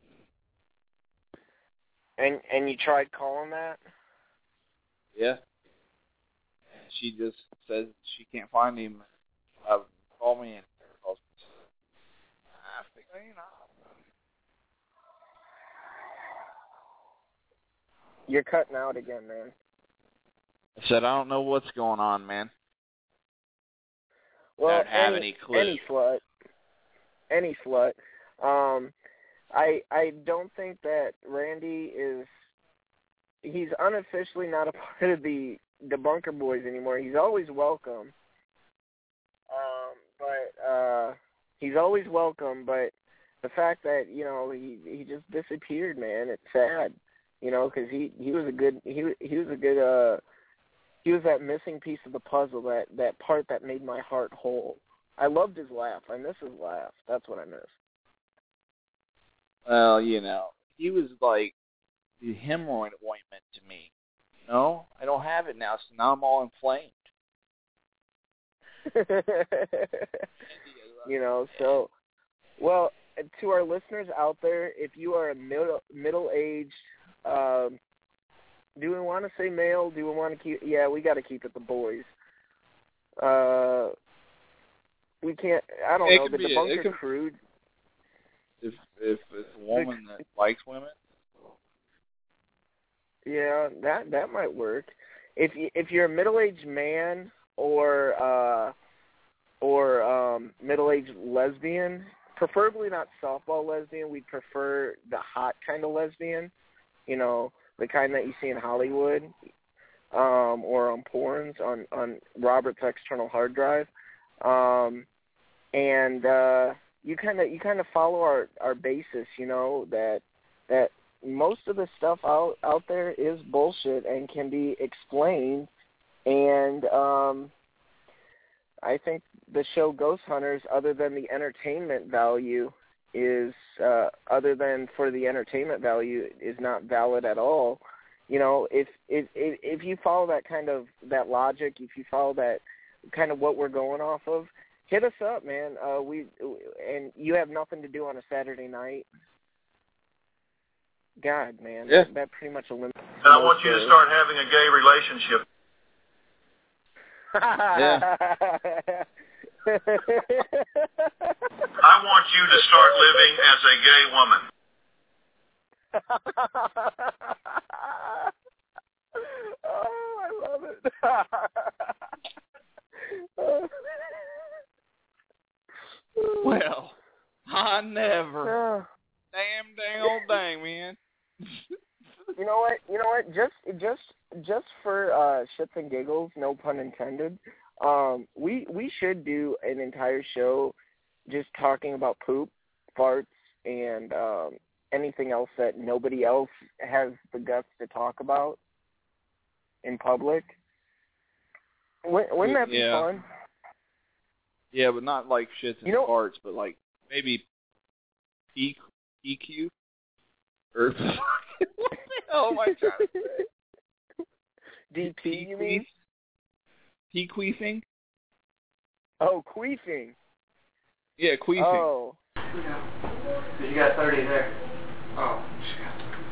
And and you tried calling that? Yeah. She just says she can't find him. Uh, call me and calls me. I think, you know. You're cutting out again, man. I said I don't know what's going on, man. Well, don't have any, any clue. Any slut. Any slut. Um, I I don't think that Randy is. He's unofficially not a part of the the Bunker Boys anymore. He's always welcome. Um, but uh, he's always welcome. But the fact that you know he he just disappeared, man, it's sad. You know, because he he was a good he he was a good uh he was that missing piece of the puzzle, that that part that made my heart whole. I loved his laugh. I miss his laugh. That's what I miss. Well, you know, he was like the hemorrhoid ointment to me. You know, I don't have it now, so now I'm all inflamed. You know, so, well, to our listeners out there, if you are a middle, middle-aged, um, do we want to say male? Do we want to keep, yeah, we got to keep it the boys. Uh, we can't, I don't it know, the be, Debunker can, Crew. If, if it's a woman that likes women. Yeah, that that might work. If you, if you're a middle-aged man or uh, or um, middle-aged lesbian, preferably not softball lesbian. We'd prefer the hot kind of lesbian, you know, the kind that you see in Hollywood um, or on porns on on Robert's external hard drive. Um, and uh, you kind of you kind of follow our, our basis, you know, that that most of the stuff out out there is bullshit and can be explained, and um, I think the show Ghost Hunters, other than the entertainment value, is uh, other than for the entertainment value, is not valid at all. You know, if if if, if you follow that kind of that logic, if you follow that kind of what we're going off of, hit us up, man. Uh, we and you have nothing to do on a Saturday night. God, man, Yeah. that, that pretty much eliminates. And I want you to start having a gay relationship. Yeah. I want you to start living as a gay woman. Oh, I love it. Well, I never. Damn, dang old dang, man. You know what? You know what? Just, just, just for uh, shits and giggles, no pun intended. Um, we we should do an entire show just talking about poop, farts, and um, anything else that nobody else has the guts to talk about in public. Wouldn't, wouldn't that be Yeah. fun? Yeah, but not like shits and You know- farts, but like maybe E Q or what the hell am I trying to say? D P, you mean? P-queefing? Oh, queefing. Yeah, queefing. Oh. You got thirty there. Oh, shit.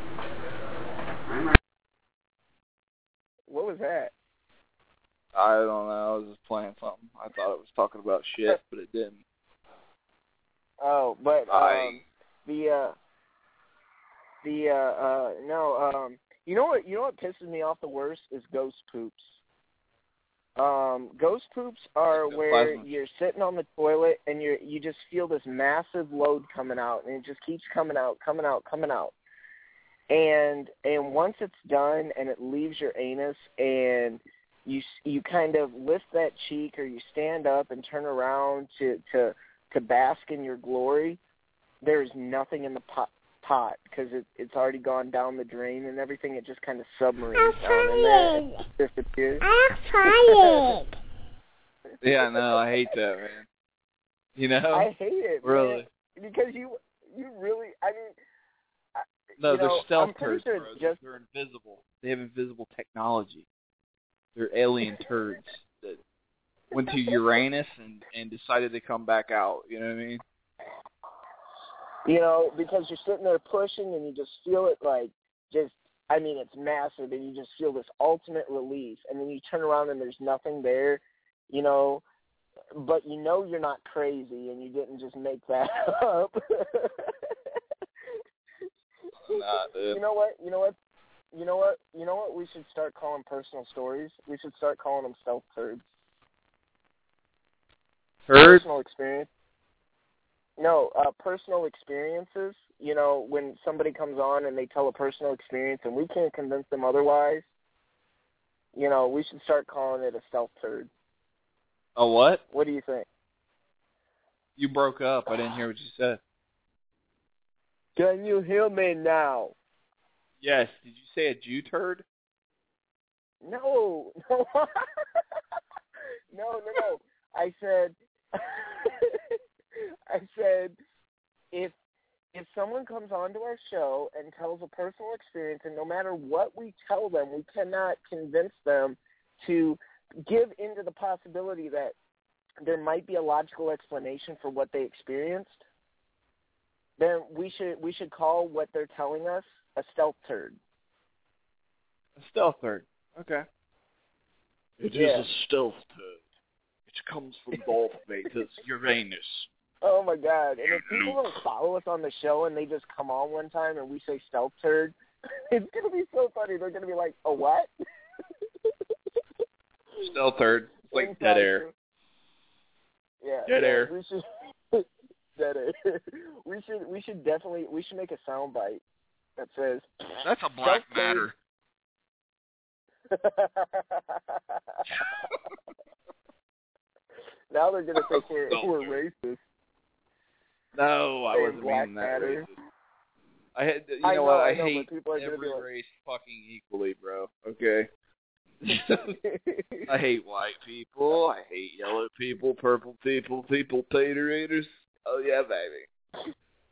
What was that? I don't know. I was just playing something. I thought it was talking about shit, but it didn't. Oh, but um, I... the uh, the uh, uh, no, um, you know what? You know what pisses me off the worst is ghost poops. Um, ghost poops are where Plasma. you're sitting on the toilet and you you just feel this massive load coming out, and it just keeps coming out, coming out, coming out. And and once it's done and it leaves your anus, and you you kind of lift that cheek, or you stand up and turn around to to to bask in your glory, there's nothing in the pot pot because it, it's already gone down the drain and everything. It just kind of submarines down in there and disappears. I'm tired. Yeah, no, I hate that, man. You know? I hate it, really. man, because you you really, I mean, I, No, you they're know, stealth I'm pretty turds, sure bro. it's just They're invisible. They have invisible technology. They're alien turds that went to Uranus and, and decided to come back out. You know what I mean? You know, because you're sitting there pushing and you just feel it like just, I mean, it's massive and you just feel this ultimate relief. And then you turn around and there's nothing there, you know, but you know you're not crazy and you didn't just make that up. Nah, dude. You know what? You know what? You know what? You know what we should start calling personal stories? We should start calling them stealth turds. Turds? Personal experience. No, uh, personal experiences. You know, when somebody comes on and they tell a personal experience and we can't convince them otherwise, you know, we should start calling it a stealth turd. A what? What do you think? You broke up. I didn't hear what you said. Can you hear me now? Yes. Did you say a Jew turd? No, no, no, no, no. I said, I said, if if someone comes onto our show and tells a personal experience, and no matter what we tell them, we cannot convince them to give into the possibility that there might be a logical explanation for what they experienced, then we should we should call what they're telling us a stealth turd. A stealth turd. Okay. It is Yeah. a stealth turd. It comes from Darth Vader's Uranus. Oh my God! And if people don't follow us on the show and they just come on one time and we say stealth turd, it's gonna be so funny. They're gonna be like, "A what?" Stealth turd. It's like dead air. Yeah. Dead yeah, air. We should dead air. We should we should definitely we should make a sound bite that says That's a black stealth turd. matter. now they're gonna think we're No, we're dude. racist. No, I Saying wasn't Black meaning that Matter. racist. I had, you I know, know, what? I, I know, hate but people are gonna every be like- race fucking equally, bro. Okay. I hate white people. I hate yellow people, purple people, people taterators. Oh yeah, baby.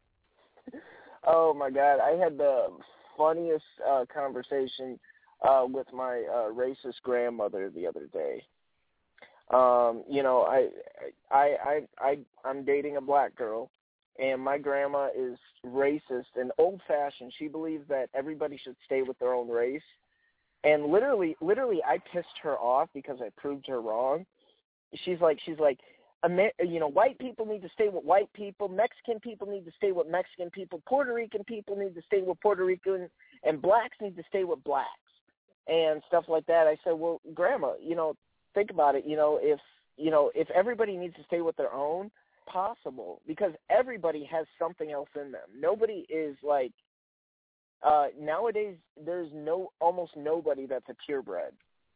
Oh my God, I had the funniest uh, conversation uh, with my uh, racist grandmother the other day. Um, you know, I, I, I, I, I'm dating a black girl, and my grandma is racist and old-fashioned. She believes that everybody should stay with their own race. And literally, literally, I pissed her off because I proved her wrong. She's like, she's like, Amer- you know, white people need to stay with white people. Mexican people need to stay with Mexican people. Puerto Rican people need to stay with Puerto Rican, and blacks need to stay with blacks, and stuff like that. I said, well, Grandma, you know, think about it. You know, if you know, if everybody needs to stay with their own, possible, because everybody has something else in them. Nobody is like. Uh, nowadays, there's no almost nobody that's a purebred.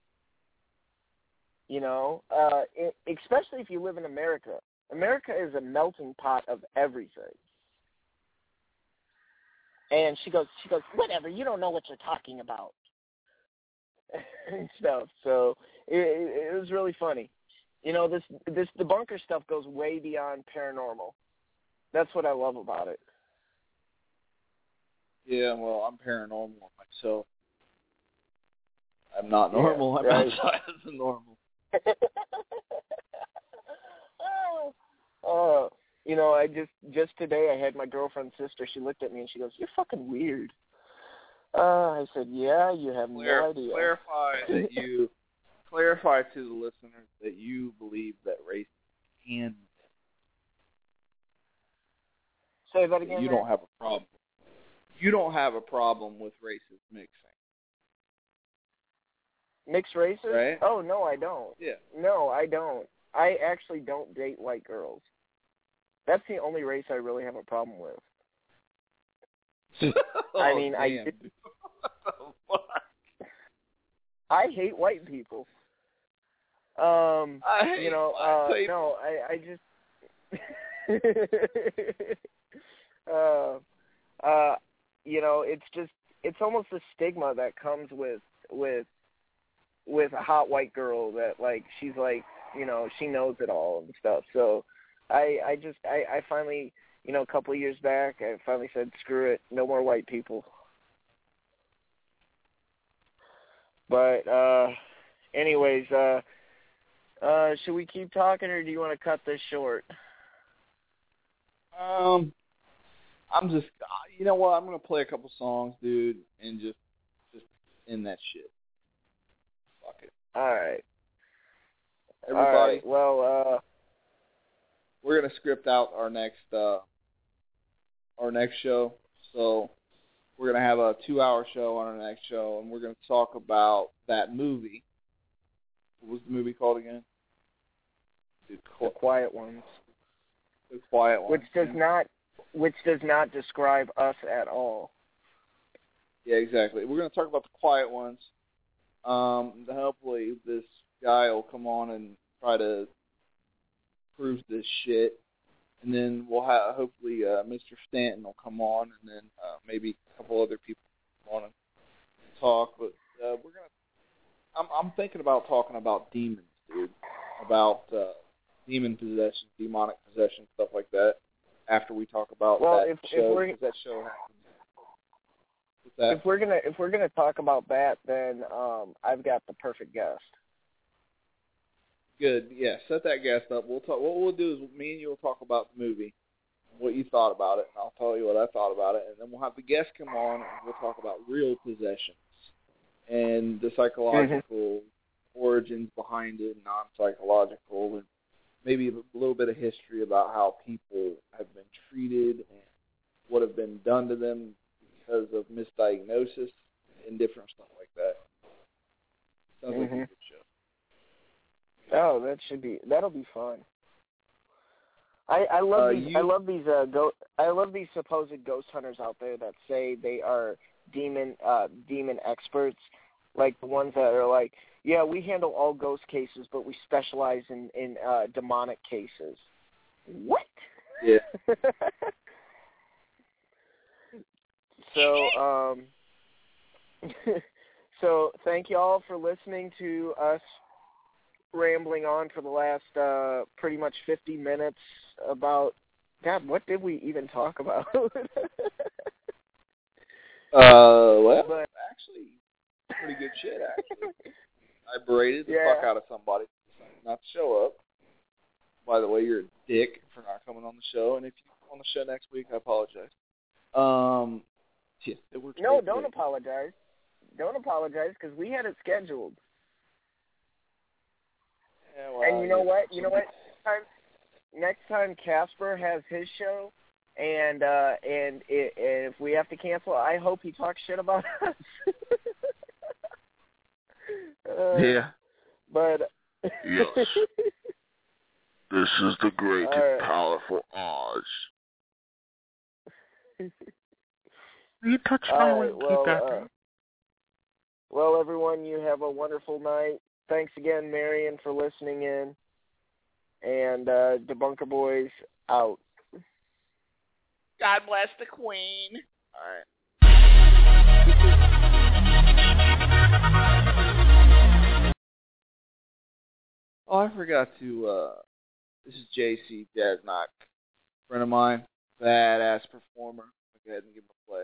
You know, uh, it, especially if you live in America. America is a melting pot of everything. And she goes, she goes, whatever. You don't know what you're talking about, and stuff. So it, it, it was really funny. You know, this this debunker stuff goes way beyond paranormal. That's what I love about it. Yeah, well, I'm paranormal myself. I'm not normal. Yeah, I'm right. outside of the normal. Oh, you know, I just just today I had my girlfriend's sister. She looked at me and she goes, "You're fucking weird." Uh, I said, "Yeah, you have Clar- no idea." Clarify that you clarify to the listeners that you believe that race can. Say that again. You man? don't have a problem. You don't have a problem with races mixing, Mixed races? right? Oh no, I don't. Yeah. No, I don't. I actually don't date white girls. That's the only race I really have a problem with. I mean, oh, I damn. did- What the fuck? I hate white people. Um, I hate you know, black uh, people. no, I, I just, uh, uh, you know, it's just, it's almost a stigma that comes with, with, with a hot white girl that, like, she's like, you know, she knows it all and stuff. So I, I just, I, I finally, you know, a couple of years back, I finally said, screw it, no more white people. But, uh, anyways, uh, uh, should we keep talking, or do you want to cut this short? Um, I'm just, you know what? I'm gonna play a couple songs, dude, and just, just end that shit. Fuck it. All right. Everybody, All right. Well, uh, we're gonna script out our next, uh, our next show. So we're gonna have a two-hour show on our next show, and we're gonna talk about that movie. What was the movie called again? The, the quiet ones, the Quiet One. which does not, which does not describe us at all. Yeah, exactly. We're going to talk about the Quiet Ones. Um, hopefully this guy will come on and try to prove this shit. And then we'll have, hopefully, uh, Mister Stanton will come on, and then uh, maybe a couple other people come on and talk. But uh, we're going to, I'm, I'm thinking about talking about demons, dude. About uh, demon possession, demonic possession, stuff like that. After we talk about Well, that if- if show, we're- because that show happens. What's that? If we're gonna, if we're gonna talk about that, then um, I've got the perfect guest. Good. Yeah, set that guest up. We'll talk. What we'll do is me and you will talk about the movie, what you thought about it, and I'll tell you what I thought about it, and then we'll have the guest come on and we'll talk about real possessions and the psychological mm-hmm. origins behind it, non-psychological, and maybe a little bit of history about how people have been treated and what have been done to them because of misdiagnosis and different stuff like that. Sounds mm-hmm. like a good show. Oh, that should be that'll be fun. I, I love uh, these. you, I love these. Uh, go. I love these supposed ghost hunters out there that say they are demon uh, demon experts, like the ones that are like, yeah, we handle all ghost cases, but we specialize in, in uh, demonic cases. What? Yeah. So, um, so thank you all for listening to us rambling on for the last uh, pretty much fifty minutes about, God, what did we even talk about? uh, well, but, actually, pretty good shit, actually. I berated the yeah. fuck out of somebody not to show up. By the way, you're a dick for not coming on the show, and if you come on the show next week, I apologize. Um... Yeah, it works no, don't great. apologize. Don't apologize because we had it scheduled. Yeah, well, and you know yeah, what? You know what? Next time, next time Casper has his show, and uh, and it, if we have to cancel, I hope he talks shit about us. uh, yeah. But yes, this is the great right. and powerful Oz. You touch All my right, wing, well, keep that uh, thing. Well, everyone, you have a wonderful night. Thanks again, Marion, for listening in. And uh, Debunker Boys out. God bless the Queen. All right. Oh, I forgot to, uh, this is J C Desnock, friend of mine, badass performer. I'll go ahead and give him a play.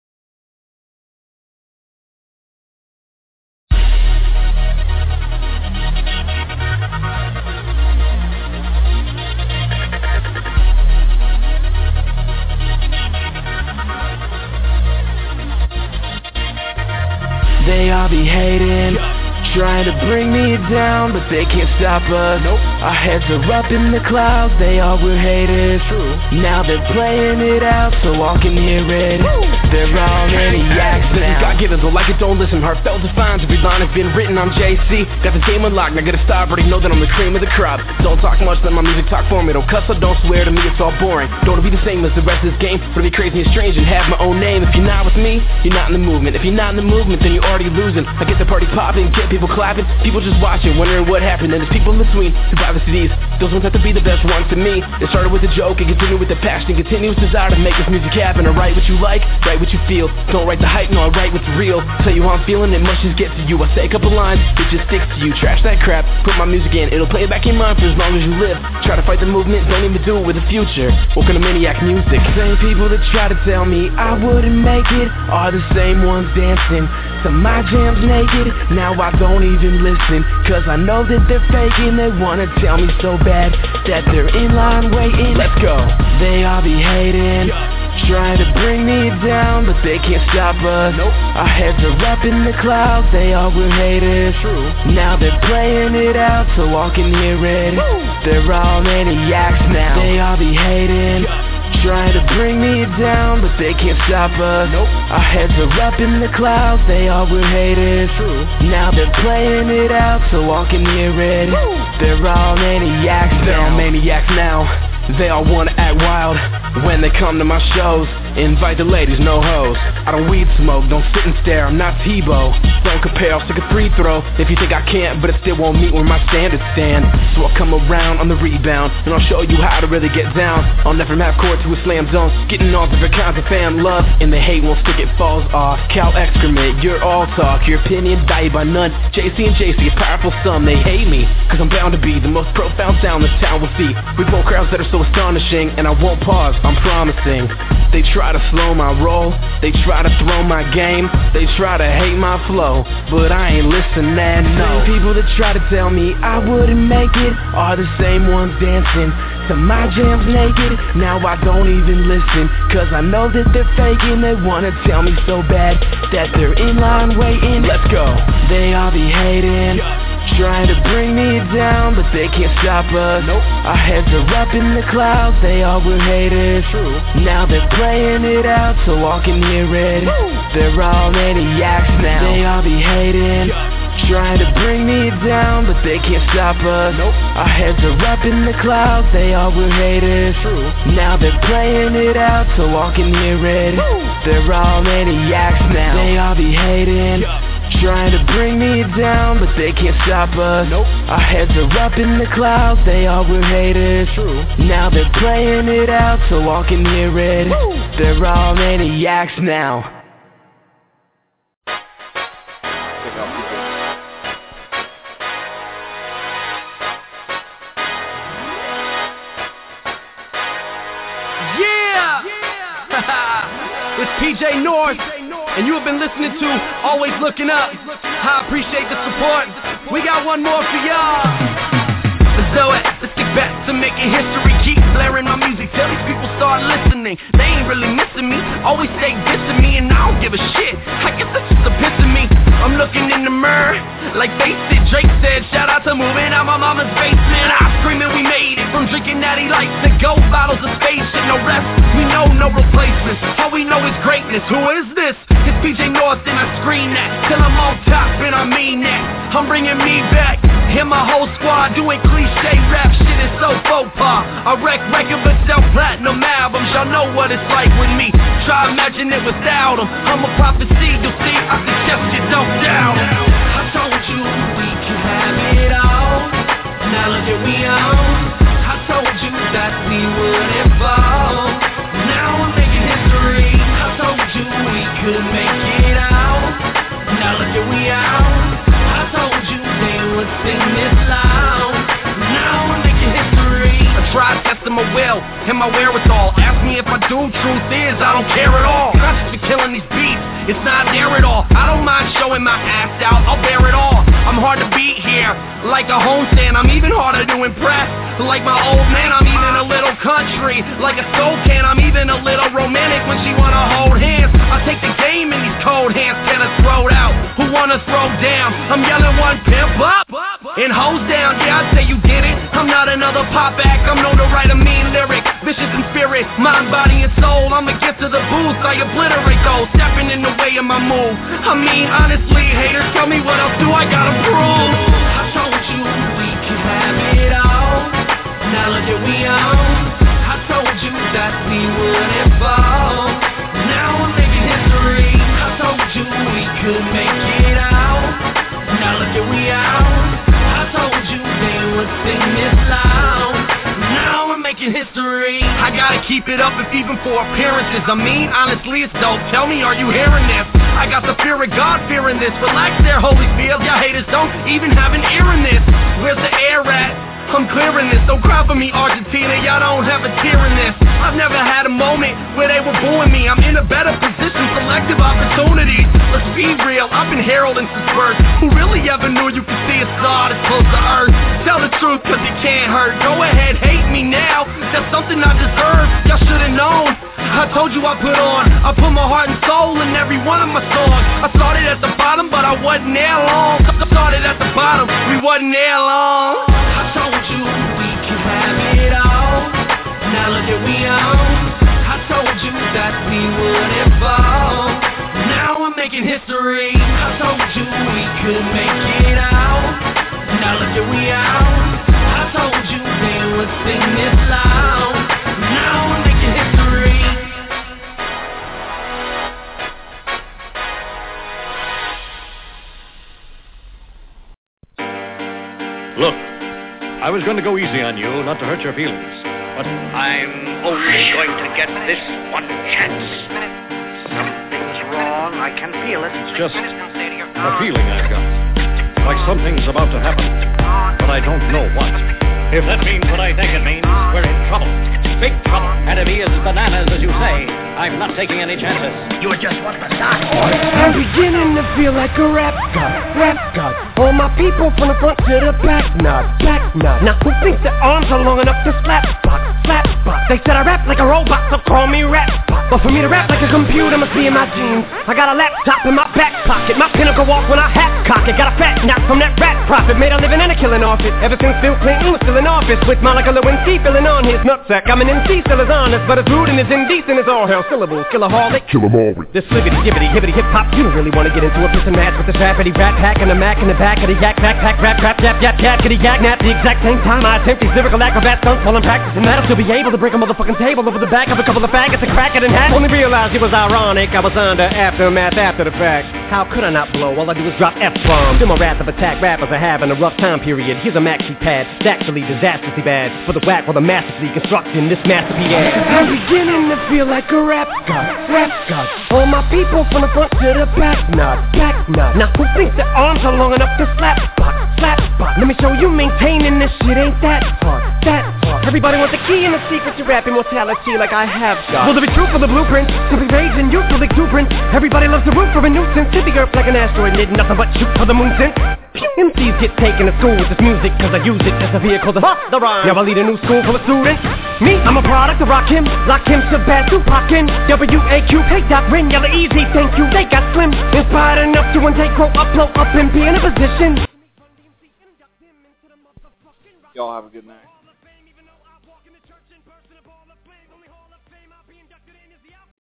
They all be hating, trying to bring me down, but they can't stop us. Nope. Our heads are up in the clouds, they all were haters. True. Now they're playing it out so all can hear it. Woo. They're all maniacs now. This is God-given, so like it, don't listen. Heartfelt defines, every line has been written. I'm J C, got the game unlocked, now gotta stop, already know that I'm the cream of the crop. Don't talk much, let my music talk for me. Don't cuss or don't swear, to me it's all boring. Don't be the same as the rest of this game, but be crazy and strange and have my own name. If you're not with me, you're not in the movement. If you're not in the movement, then you're already losing. I get the party popping, get people clapping, people just watching, wondering what happened. And there's people in between who buy the C Ds. Those ones have to be the best ones to me. It started with a joke and continued with the passion and continuous desire to make this music happen. I write what you like, write what you feel. Don't write the hype, no, I write what's real. Tell you how I'm feeling, it must just get to you. I say a couple lines, it just sticks to you. Trash that crap, put my music in, it'll play it back in your mind for as long as you live. Try to fight the movement, don't even do it with the future. What kind of maniac music? Same people that try to tell me I wouldn't make it are the same ones dancing to my jams naked. Now I don't even listen, cause I know that they're faking. They wanna tell me so bad that they're in line waiting. Let's go. They all be hating, trying to bring me down, but they can't stop us. Nope. Our heads are up in the clouds, they all were haters. True. Now they're playing it out so all can hear it. Woo. They're all maniacs now. They all be hating, trying to bring me down, but they can't stop us. Nope. Our heads are up in the clouds, they all were haters. True. Now they're playing it out so all can hear it. Woo. They're all maniacs now. They're all maniacs now. They all wanna act wild when they come to my shows. Invite the ladies, no hoes. I don't weed smoke, don't sit and stare, I'm not Tebow. Don't compare, I'll stick a free throw if you think I can't, but it still won't meet where my standards stand. So I'll come around on the rebound, and I'll show you how to really get down. I'll never from half court to a slam dunk, getting all different kinds of fan love, and the hate won't stick, it falls off. Cal excrement, you're all talk, your opinion valued by none. J C and J C, a powerful some, they hate me, cause I'm bound to be the most profound sound this town will see. We pull crowds that are so astonishing, and I won't pause, I'm promising. They try to slow my roll, they try to throw my game, they try to hate my flow, but I ain't listening, no. Same people that try to tell me I wouldn't make it are the same ones dancing to my jams naked. Now I don't even listen, cause I know that they're faking. They wanna tell me so bad that they're in line waiting. Let's go. They all be hating, trying to bring me down, but they can't stop us. Nope. Our heads are up in the clouds, they all were haters. True. Now they're playing it out so all can hear it. Woo. They're all maniacs now. They all be hating, trying to bring me down, but they can't stop us. Nope. Our heads are up in the clouds, they all were haters. True. Now they're playing it out so all can hear it. Woo. They're all maniacs now. They all be hating, trying to bring me down, but they can't stop us. Nope. Our heads are up in the clouds, they all were haters. True. Now they're playing it out so all can hear it. Woo. They're all maniacs now. It's P J North, and you have been listening to Always Looking Up. I appreciate the support. We got one more for y'all. Let's do it. Let's get back to making history. Keep blaring my music till these people start listening. They ain't really missing me. Always stay dissing me, and I don't give a shit. I guess that's just a piss of me. I'm looking in the mirror, like face it. Drake said, shout out to moving out my mama's basement. I'm screaming we made it, from drinking natty lights to gold bottles of space shit. No rest, we know no replacements. All we know is greatness. Who is this? It's P J North, and I scream that till I'm on top, and I mean that. I'm bringing me back, and my whole squad doing cliche rap. Shit is so faux pas. I wreck record but sell platinum albums. Y'all know what it's like with me. Try imagine it without them. I'm a prophecy, you'll see. I suggest you don't doubt them. I told you we could have it all. Now look at we on. I told you that we wouldn't fall. Now I'm making history. I told you we could make it out. Now look at we out. I told you they would sing this loud. Now I'm making history. I tried testing my will and my wherewithal. Ask me if I do. Truth is, I don't care at all. Not just for killing these beats. It's not there at all. I don't mind showing my ass out. I'll bear it all. I'm hard to beat here, like a homestand. I'm even harder to impress, like my old man. I'm even a little country, like a soul can. I'm even a little romantic when she wanna hold hands. I take the game in these cold hands, get us throwed out. Who wanna throw down? I'm yelling one pimp up and hose down. Yeah, I'd say you get it. I'm not another pop act. I'm known to write a mean lyric, vicious in spirit, mind, body, and soul. I'ma get to the booth, I obliterate those stepping in the way of my move. I mean, honestly, haters, tell me what else do I gotta prove? I told you we could have it all. Now look at we on. I told you that we wouldn't fall. Now I'm making history. I told you we could make it out. Now look at we out. I told you they would sing this loud. Now I'm making history. I gotta keep it up if even for appearances. I mean, honestly, it's dope. Tell me, are you hearing this? I got the fear of God fearing this. Relax there, Holyfield. Y'all haters don't even have an ear in this. Where's the air at? I'm clearing this. Don't cry for me, Argentina. Y'all don't have a tear in this. I've never had a moment where they were booing me. I'm in a better position, selective opportunities. Let's be real, I've been heralding since birth. Who really ever knew you could see a star that's close to earth? Tell the truth, cause it can't hurt. Go ahead, hate me now. That's something I deserve. Y'all should've known. I told you I put on. I put my heart and soul in every one of my songs. I started at the bottom, but I wasn't there long. I started at the bottom, we wasn't there long. I told you we could have it all. Now look at we on. I told you that we wouldn't fall. Now I'm making history. I told you we could make it out. Now look at we out. I told you they would sing this loud. Now I'm making history. Look, I was going to go easy on you, not to hurt your feelings, but I'm only going to get this one chance. Something's wrong. I can feel it. It's just a feeling I've got. Like something's about to happen, but I don't know what. If that means what I think it means, we're in trouble. Big trouble. And if he is bananas, as you say, I'm not taking any chances. You're just one of the start. I'm beginning to feel like a rap god, rap god. All my people from the front to the back, nod, back nod. Now who thinks their arms are long enough to slap spot, slap spot? They said I rap like a robot, so call me rap spot. But for me to rap like a computer must be in my jeans. I got a laptop in my back pocket, my pinnacle walk when I hat cock it. Got a fat knock from that rat profit, made a living and a killing off it. Ever since Bill Clinton was still in office, with Monica Lewinsky filling on his nutsack. I'm an M C, still as honest, but as rude and as indecent as all hell syllables. Killaholic, kill 'em all. This sliggity, gibbity, hibbity, hip hop. You don't really want to get into a piss and match with this rappity rat pack and a mac in the back of the yak, backpack, rap, rap, yap, yap, yap, kitty, yak, nap. The exact same time I attempt these lyrical acrobat stunts while I'm practicing that, I'll still be able to break a motherfucking table over the back of a couple of faggots and crack it in half. hat. Only realized it was ironic. I was under aftermath after the fact. How could I not blow? All I do is drop F-bombs. Feel my wrath of attack. Rappers are having a rough time period. Here's a maxi pad. It's actually disastrously bad. For the whack, for the masterfully constructing this masterpiece. I'm beginning to feel like a rap god. Rap god. All my people from the front to the back. Nod, back nod. Now who thinks their arms are long enough to slap box? Slap box. Let me show you maintaining this shit ain't that hard. That hard. Everybody wants the key and the secret to rap immortality like I have got. Will there be truth for the blueprint? Simply rage and youthful exuberance. Everybody loves to root for a nuisance. Hit the earth like an asteroid, did nothing but shoot for the moon since. M Cs get taken to school with this music, cause I use it as a vehicle to bust the rhyme. Now I lead a new school full of students. Me, I'm a product of Rock Him, Lock Him, Shabazz, Tupac, in W A Q, hey Doc, Rin, Yella Easy, thank you, they got slim. Inspired enough to one take, grow up, blow up, and be in a position. Y'all have a good night.